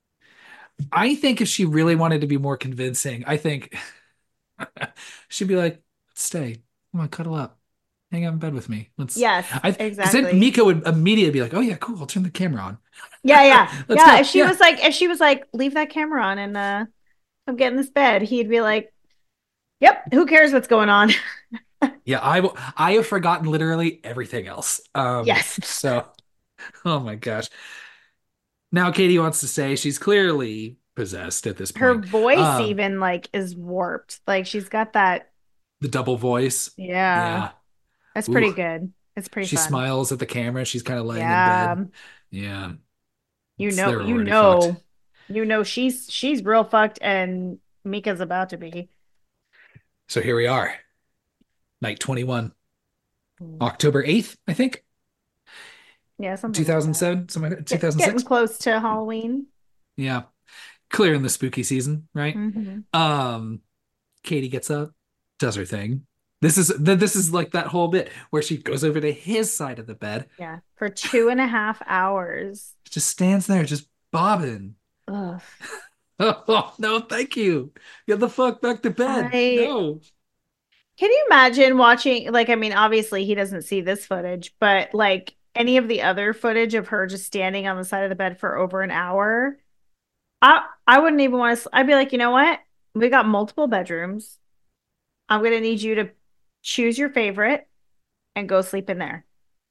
I think if she really wanted to be more convincing, I think she'd be like, let's stay. Come on, cuddle up. Hang out in bed with me. Let's Yes, I because then exactly. Mika would immediately be like, oh yeah, cool, I'll turn the camera on. Yeah, yeah. Let's Yeah. go. If she Yeah. was like, if she was like, leave that camera on and uh I'm getting this bed, he'd be like, yep, who cares what's going on? Yeah, I will I have forgotten literally everything else. Um, Yes. so oh my gosh. Now Katie wants to say she's clearly possessed at this Her point. voice Um, even like is warped. Like she's got that. the double voice. Yeah. Yeah. That's Ooh. pretty good. It's pretty She fun. smiles at the camera. She's kind of laying in bed. Yeah. Yeah. You It's, know, they're you already fucked. know, you know she's she's real fucked and Mika's about to be. So here we are. Night twenty-one. Mm. October eighth, I think. Yeah, something like that. two thousand seven, something like that. Get, getting two thousand six. close to Halloween. Yeah. Clear in the spooky season, right? Hmm. Um, Katie gets up, does her thing. This is this is like that whole bit where she goes over to his side of the bed, Yeah, for two and a half hours. just stands there, just bobbing. Ugh. Oh, no, thank you. Get the fuck back to bed. I No. Can you imagine watching, like, I mean, obviously he doesn't see this footage, but like any of the other footage of her just standing on the side of the bed for over an hour? I I wouldn't even want to, I'd be like, you know what? We got multiple bedrooms. I'm gonna need you to choose your favorite and go sleep in there.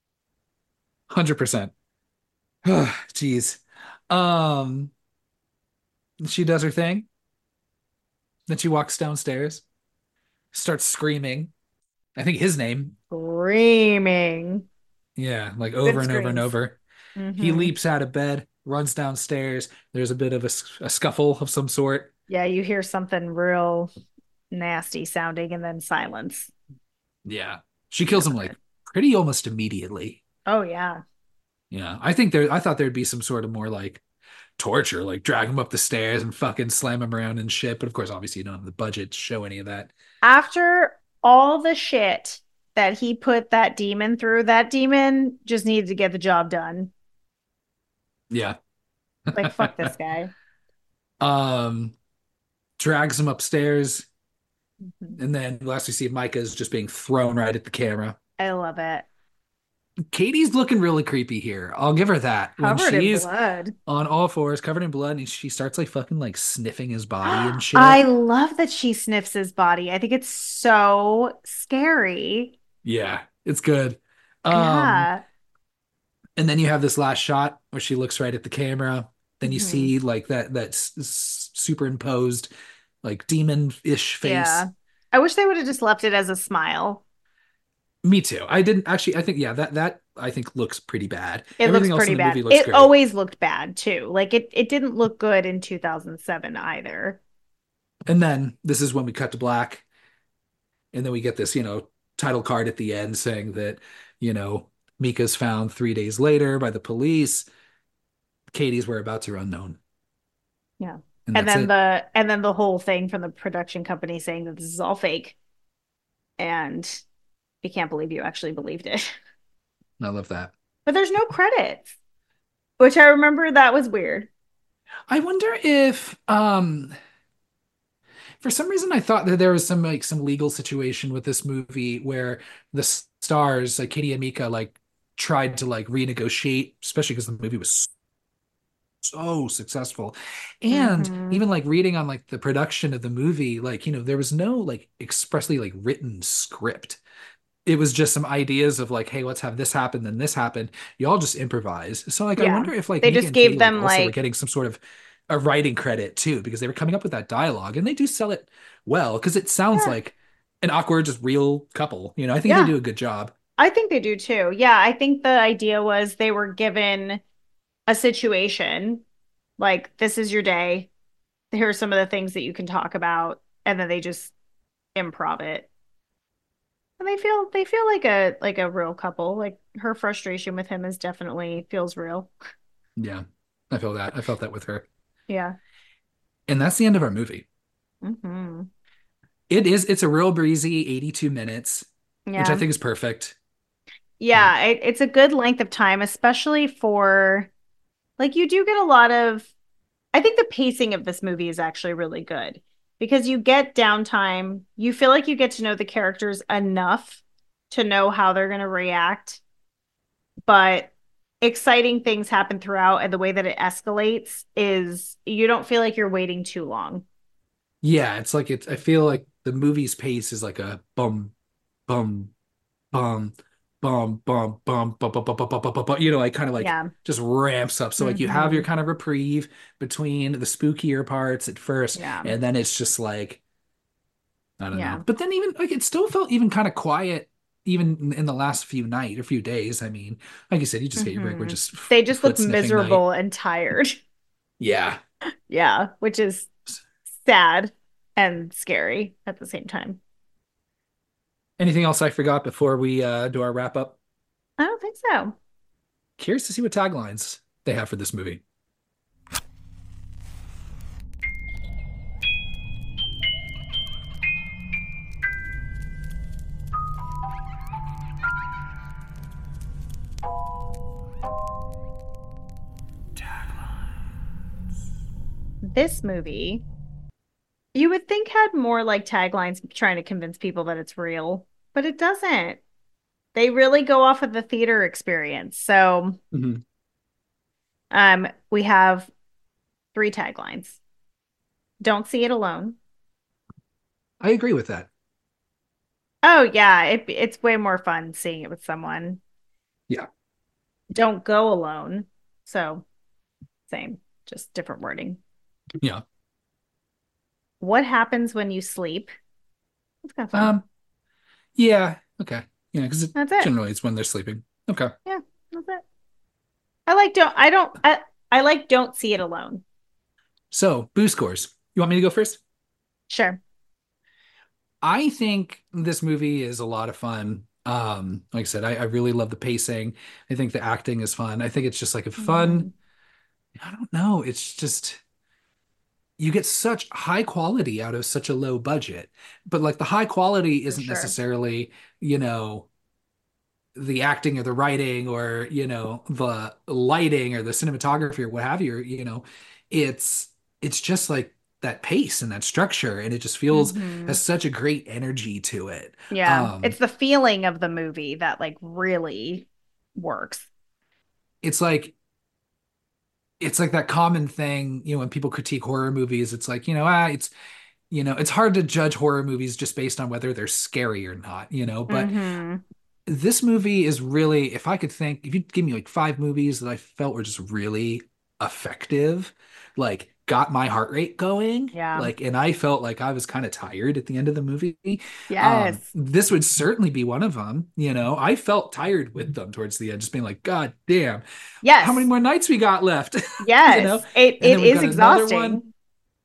one hundred percent. Jeez. Um, she does her thing. Then she walks downstairs, starts screaming. I think his name. Screaming. Yeah, like over Good and over and screams. over. He Hmm. leaps out of bed, runs downstairs. There's a bit of a, a scuffle of some sort. Yeah, you hear something real nasty sounding and then silence. Yeah. She kills him like pretty almost immediately. Oh yeah. Yeah. I think there I thought there'd be some sort of more like torture, like drag him up the stairs and fucking slam him around and shit. But of course, obviously you don't have the budget to show any of that. After all the shit that he put that demon through, that demon just needed to get the job done. Yeah. Like, fuck this guy. um drags him upstairs, Mhm. and then last we see of Micah is just being thrown right at the camera. I love it. Katie's looking really creepy here. I'll give her that. When Covered in she's blood. on all fours, covered in blood, and she starts like fucking like sniffing his body and I shit. love that she sniffs his body. I think it's so scary. Yeah, it's good. Um, Yeah. and then you have this last shot where she looks right at the camera. Then you Hmm. see like that that s- s- superimposed like demon-ish face. Yeah. I wish they would have just left it as a smile. Me too. I didn't actually. I think yeah, that that I think looks pretty bad. It looks Everything else in pretty the bad. movie looks It great. always looked bad too. Like it it didn't look good in two thousand seven either. And then this is when we cut to black, and then we get this, you know, title card at the end saying that, you know, Mika's found three days later by the police. Katie's whereabouts are unknown, Yeah. and And that's then it. the and then the whole thing from the production company saying that this is all fake. And You can't believe you actually believed it. I love that. But there's no credits, which I remember that was weird. I wonder if um for some reason I thought that there was some like some legal situation with this movie where the stars, like Katie and Mika, like tried to like renegotiate, especially because the movie was so successful. And Mm-hmm. even like reading on like the production of the movie, like, you know, there was no like expressly like written script. It was just some ideas of like, hey, let's have this happen, then this happen. You all just improvise. So like I Yeah. wonder if like They Mika just and gave Katie like them also were like, getting some sort of a writing credit too, because they were coming up with that dialogue and they do sell it well, because it sounds yeah, like an awkward, just real couple. You know, I think they yeah, do a good job. I think they do too. Yeah, I think the idea was they were given a situation like this is your day. Here are some of the things that you can talk about, and then they just improv it. And they feel they feel like a like a real couple. Like her frustration with him is definitely feels real. Yeah. I feel that. I felt that with her. Yeah. And that's the end of our movie. Hmm. It is, it's a real breezy eighty-two minutes, which I Yeah. think is perfect. Yeah, Like, it, it's a good length of time, especially for like you do get a lot of I think the pacing of this movie is actually really good because you get downtime. You feel like you get to know the characters enough to know how they're going to react, but exciting things happen throughout, and the way that it escalates is you don't feel like you're waiting too long. yeah, it's like it's I feel like the movie's pace is like a bum bum bum bum bum bum bum bum bum bum bum bum, bum, bum, you know, like kind of like Yeah. just ramps up. So like you have your Hmm. kind of reprieve between the spookier parts at first, Yeah. and then it's just like I don't know. Yeah. But then even like it still felt even kind of quiet even in the last few night or few days. I mean, like you said, you just get your regular Hmm. just They just look foot sniffing night. miserable and tired. Yeah. Yeah, which is sad and scary at the same time. Anything else I forgot before we uh, do our wrap up? I don't think so. Curious to see what taglines they have for this movie. This movie, you would think had more like taglines trying to convince people that it's real, but it doesn't. They really go off of the theater experience. So, Mhm. um, we have three taglines. Don't see it alone. I agree with that. Oh yeah, it, it's way more fun seeing it with someone. Yeah. Don't go alone. So, same, just different wording. Yeah. What happens when you sleep? It's kind of fun. Um, yeah. Okay. Yeah, because it That's it. generally it's when they're sleeping. Okay. Yeah, that's it. I like don't I don't I I like don't see it alone. So, boo scores. You want me to go first? Sure. I think this movie is a lot of fun. Um, like I said, I, I really love the pacing. I think the acting is fun. I think it's just like a fun, Hmm. I don't know, it's just you get such high quality out of such a low budget. But like the high quality For isn't sure. necessarily, you know, the acting or the writing or, you know, the lighting or the cinematography or what have you, you know, it's it's just like that pace and that structure and it just feels Hmm. has such a great energy to it. Yeah. Um It's the feeling of the movie that like really works. it's like it's like that common thing, you know, when people critique horror movies, it's like, you know, ah, it's you know, it's hard to judge horror movies just based on whether they're scary or not, you know, but Hmm. this movie is really, if I could think, if you'd give me like five movies that I felt were just really effective, like got my heart rate going, Yeah. like, and I felt like I was kind of tired at the end of the movie. Um, Yes. this would certainly be one of them. You know, I felt tired with them towards the end, just being like, God damn, how many Yes. more nights we got left? You know, Yes. It and it then we've is got another one. exhausting.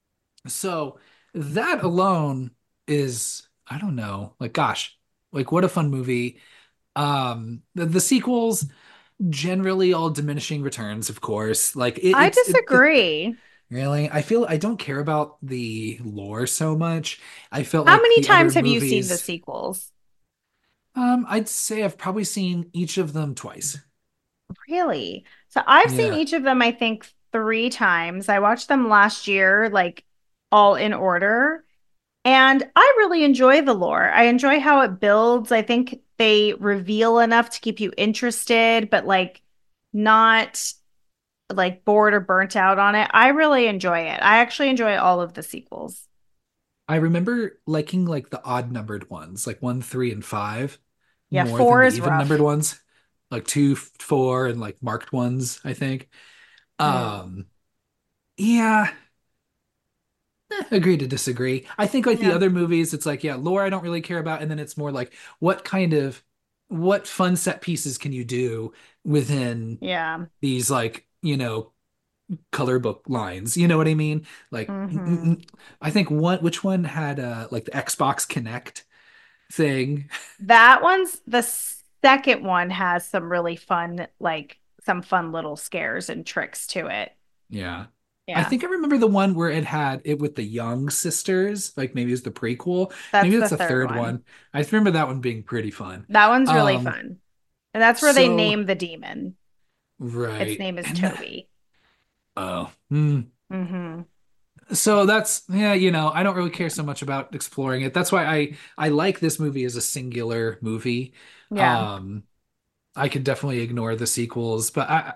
So that alone is, I don't know, like, gosh, like what a fun movie. Um, the, the sequels generally all diminishing returns, of course. Like it, I it's it, the, disagree. really, I feel I don't care about the lore so much. I felt How like many the other times have you seen the movies. sequels? Um, I'd say I've probably seen each of them twice. Really? So I've seen Yeah. each of them, I think, three times. I watched them last year, like all in order. And I really enjoy the lore. I enjoy how it builds. I think they reveal enough to keep you interested, but like not like bored or burnt out on it. I really enjoy it. I actually enjoy all of the sequels. I remember liking like the odd numbered ones, like one, three, and five, Yeah, more than four the is even numbered rough. ones, like two, four, and like marked ones, I think. Hmm. Um, yeah, eh, agree to disagree. I think like the Yeah. other movies, it's like, yeah, lore I don't really care about, and then it's more like what kind of what fun set pieces can you do within Yeah. these like, you know, color book lines. You know what I mean? Like mm, mm, Hmm. mm. I think one which one had uh like the Xbox Connect thing. That one's the second one has some really fun, like some fun little scares and tricks to it. Yeah. I Yeah. think I remember the one where it had it with the Young sisters, like maybe it's the prequel. That's Maybe the that's the third third one. one. I remember that one being pretty fun. That one's really Um, fun. And that's where they so name the demon. Its right. name is And the, Toby. oh, hmm. Hmm. So that's yeah, you know, I don't really care so much about exploring it. That's why I I like this movie as a singular movie. Yeah. Um, I could definitely ignore the sequels, but I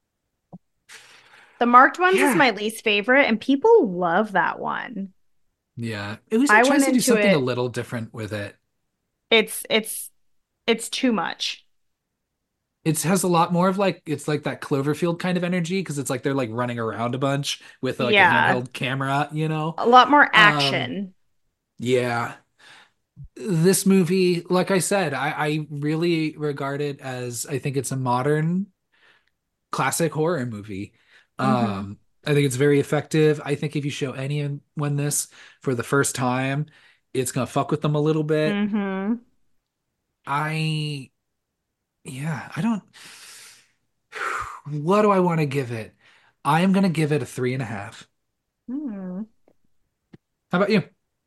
The marked ones is yeah, my least favorite, and people love that one. yeah. At least it I went tries to do into something a it, little different with it. it's it's it's too much. It has a lot more of like it's like that Cloverfield kind of energy because it's like they're like running around a bunch with like a Yeah. handheld camera, you know. A lot more Um, action. yeah. This movie, like I said, I, I really regard it as I think it's a modern classic horror movie. Hmm. Um, I think it's very effective. I think if you show anyone this for the first time, it's gonna fuck with them a little bit. Hmm. I, yeah, I don't. What do I want to give it? I am gonna give it a three and a half. Hmm. How about you?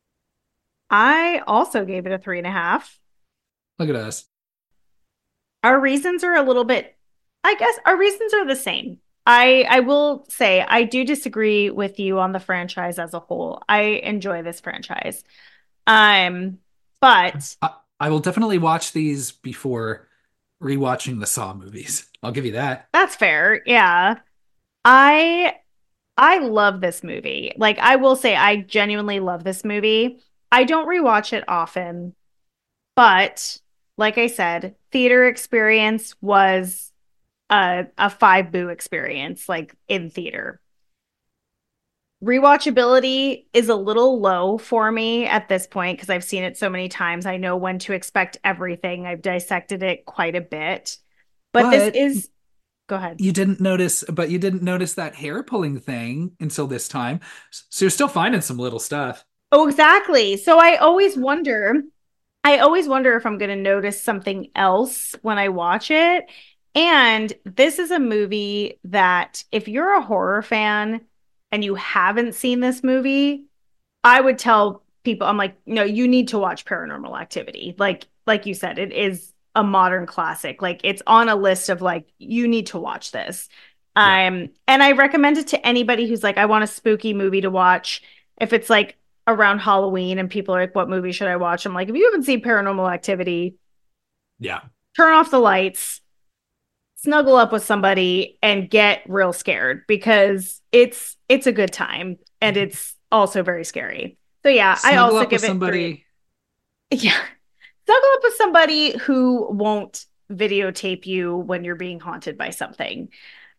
I also gave it a three and a half. Look at us. Our reasons are a little bit, I guess our reasons are the same. I I will say I do disagree with you on the franchise as a whole. I enjoy this franchise. Um, but I, I will definitely watch these before rewatching the Saw movies. I'll give you that. that's fair. Yeah. I I love this movie. Like I will say I genuinely love this movie. I don't rewatch it often, but like I said, theater experience was a a five boo experience like in theater. Rewatchability is a little low for me at this point because I've seen it so many times. I know when to expect everything. I've dissected it quite a bit. But this But is, go ahead. you didn't notice, but you didn't notice that hair pulling thing until this time. So you're still finding some little stuff. Oh, exactly. So I always wonder, I always wonder if I'm going to notice something else when I watch it. And this is a movie that if you're a horror fan and you haven't seen this movie, I would tell people, I'm like, no, you need to watch Paranormal Activity. Like, like you said, it is a modern classic. Like it's on a list of like, you need to watch this. Yeah. Um, and I recommend it to anybody who's like, I want a spooky movie to watch. If it's like around Halloween and people are like, what movie should I watch? I'm like, if you haven't seen Paranormal Activity, Yeah. turn off the lights, snuggle up with somebody and get real scared because it's it's a good time and it's also very scary. So yeah, I Snuggle also up with give it three. somebody. Yeah. Snuggle up with somebody who won't videotape you when you're being haunted by something.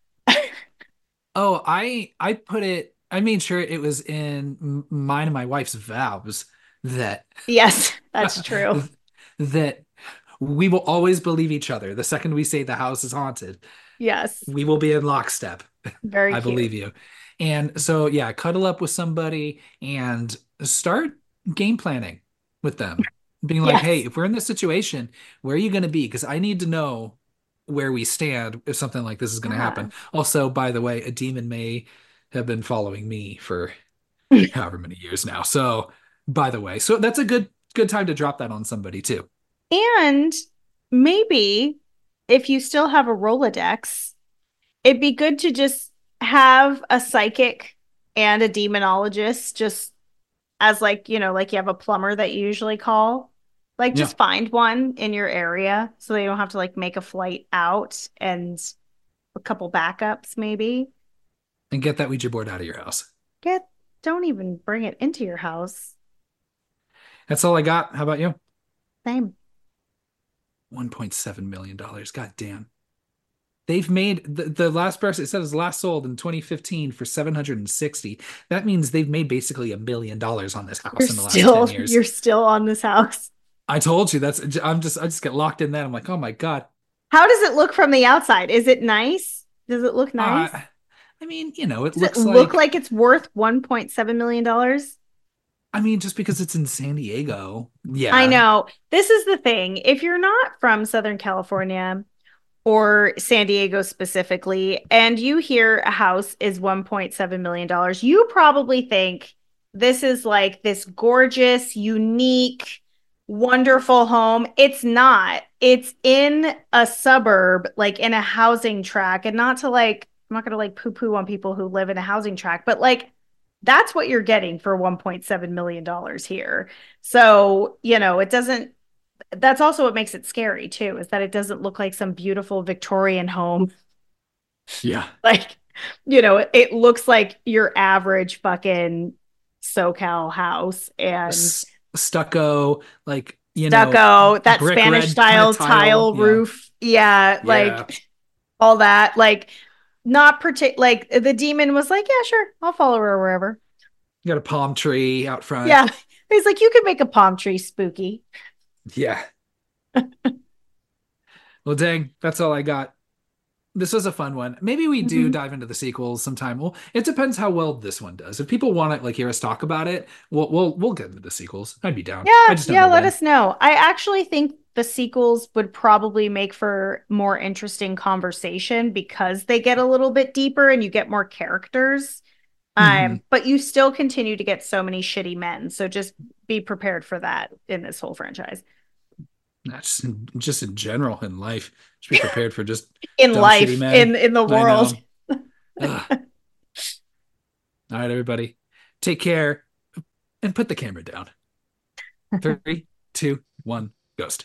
Oh, I I put it, I made sure it was in m- mine and my wife's vows that Yes, that's true. that we will always believe each other. The second we say the house is haunted, Yes. we will be in lockstep. Very I cute. believe you. And so, yeah, cuddle up with somebody and start game planning with them. Being like, hey, Yes. if we're in this situation, where are you going to be? Because I need to know where we stand if something like this is going to happen. Yeah. Also, by the way, a demon may have been following me for however many years now. So, by the way, so that's a good good time to drop that on somebody too. And maybe if you still have a Rolodex, it'd be good to just have a psychic and a demonologist just as like, you know, like you have a plumber that you usually call. Like Yeah. just find one in your area so they don't have to like make a flight out and a couple backups maybe. And get that Ouija board out of your house. Get don't even bring it into your house. That's all I got. How about you? Same. one point seven million dollars. God damn. They've made the, the last person, it said it was last sold in twenty fifteen for seven hundred sixty. That means they've made basically a million dollars on this You're house in the last still ten years. you're still on this house. I told you that's I'm just I just get locked in that. I'm like, oh my God. How does it look from the outside? Is it nice? Does it look Uh, nice? I mean, you know, it Does it looks look like like it's worth one point seven million dollars? I mean, just because it's in San Diego. I Yeah. know. This is the thing. If you're not from Southern California or San Diego specifically, and you hear a house is one point seven million dollars, you probably think this is like this gorgeous, unique, wonderful home. It's not. It's in a suburb, like in a housing tract, and not to like, I'm not going to like poo poo on people who live in a housing tract, but like, that's what you're getting for one point seven million dollars here. So, you know, it doesn't, that's also what makes it scary too, is that it doesn't look like some beautiful Victorian home. Yeah. Like, you know, it, it looks like your average fucking SoCal house and S stucco, like, you know, stucco, that brick Spanish red kind of style tile. tile Yeah. roof. Yeah, Yeah. like all that. Like, not partic like the demon was like, yeah, sure, I'll follow her wherever. You got a palm tree out front. Yeah. He's like, you could make a palm tree spooky. Yeah. Well, dang, that's all I got. This was a fun one. Maybe we do Mhm. dive into the sequels sometime. Well, it depends how well this one does. If people want to like hear us talk about it, we'll we'll we'll get into the sequels. I'd be down. Yeah, I just don't yeah, know let when. us know. I actually think the sequels would probably make for more interesting conversation because they get a little bit deeper and you get more characters. Hmm. Um, but you still continue to get so many shitty men. So just be prepared for that in this whole franchise. Just in, just in general in life, just be prepared for just In dumb, shitty life, men. in in the I world. know. Ugh. All right, everybody, take care and put the camera down. Three, two, one, ghost.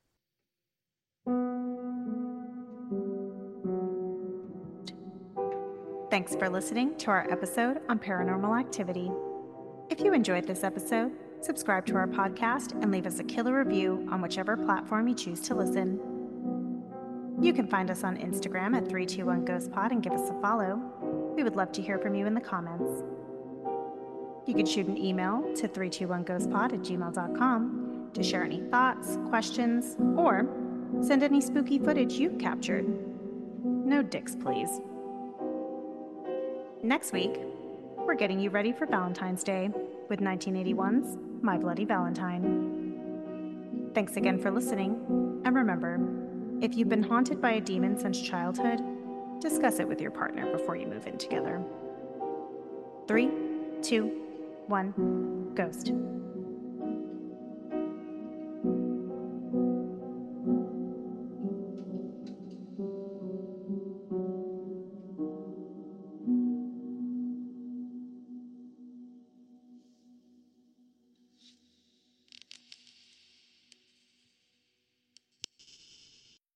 Thanks for listening to our episode on paranormal activity. If you enjoyed this episode, subscribe to our podcast and leave us a killer review on whichever platform you choose to listen. You can find us on Instagram at three two one ghost pod and give us a follow. We would love to hear from you in the comments. You can shoot an email to three two one ghost pod at gmail dot com to share any thoughts, questions, or send any spooky footage you've captured. No dicks, please. Next week, we're getting you ready for Valentine's Day with nineteen eighty-one's My Bloody Valentine. Thanks again for listening, and remember, if you've been haunted by a demon since childhood, discuss it with your partner before you move in together. Three, two, one, ghost.